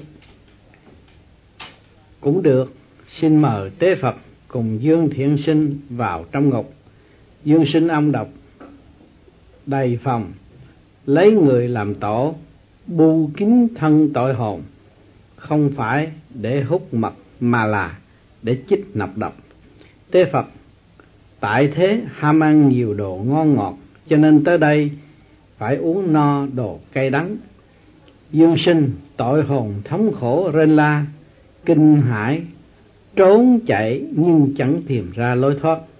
cũng được, xin mời Tế Phật cùng Dương Thiện Sinh vào trong ngục. Dương sinh âm độc đầy phòng, lấy người làm tổ, bu kín thân tội hồn, không phải để hút mật mà là để chích nọc độc. Tế Phật, tại thế ham ăn nhiều đồ ngon ngọt, cho nên tới đây phải uống no đồ cay đắng. Dương sinh, tội hồn thống khổ rên la, kinh hãi trốn chạy nhưng chẳng tìm ra lối thoát.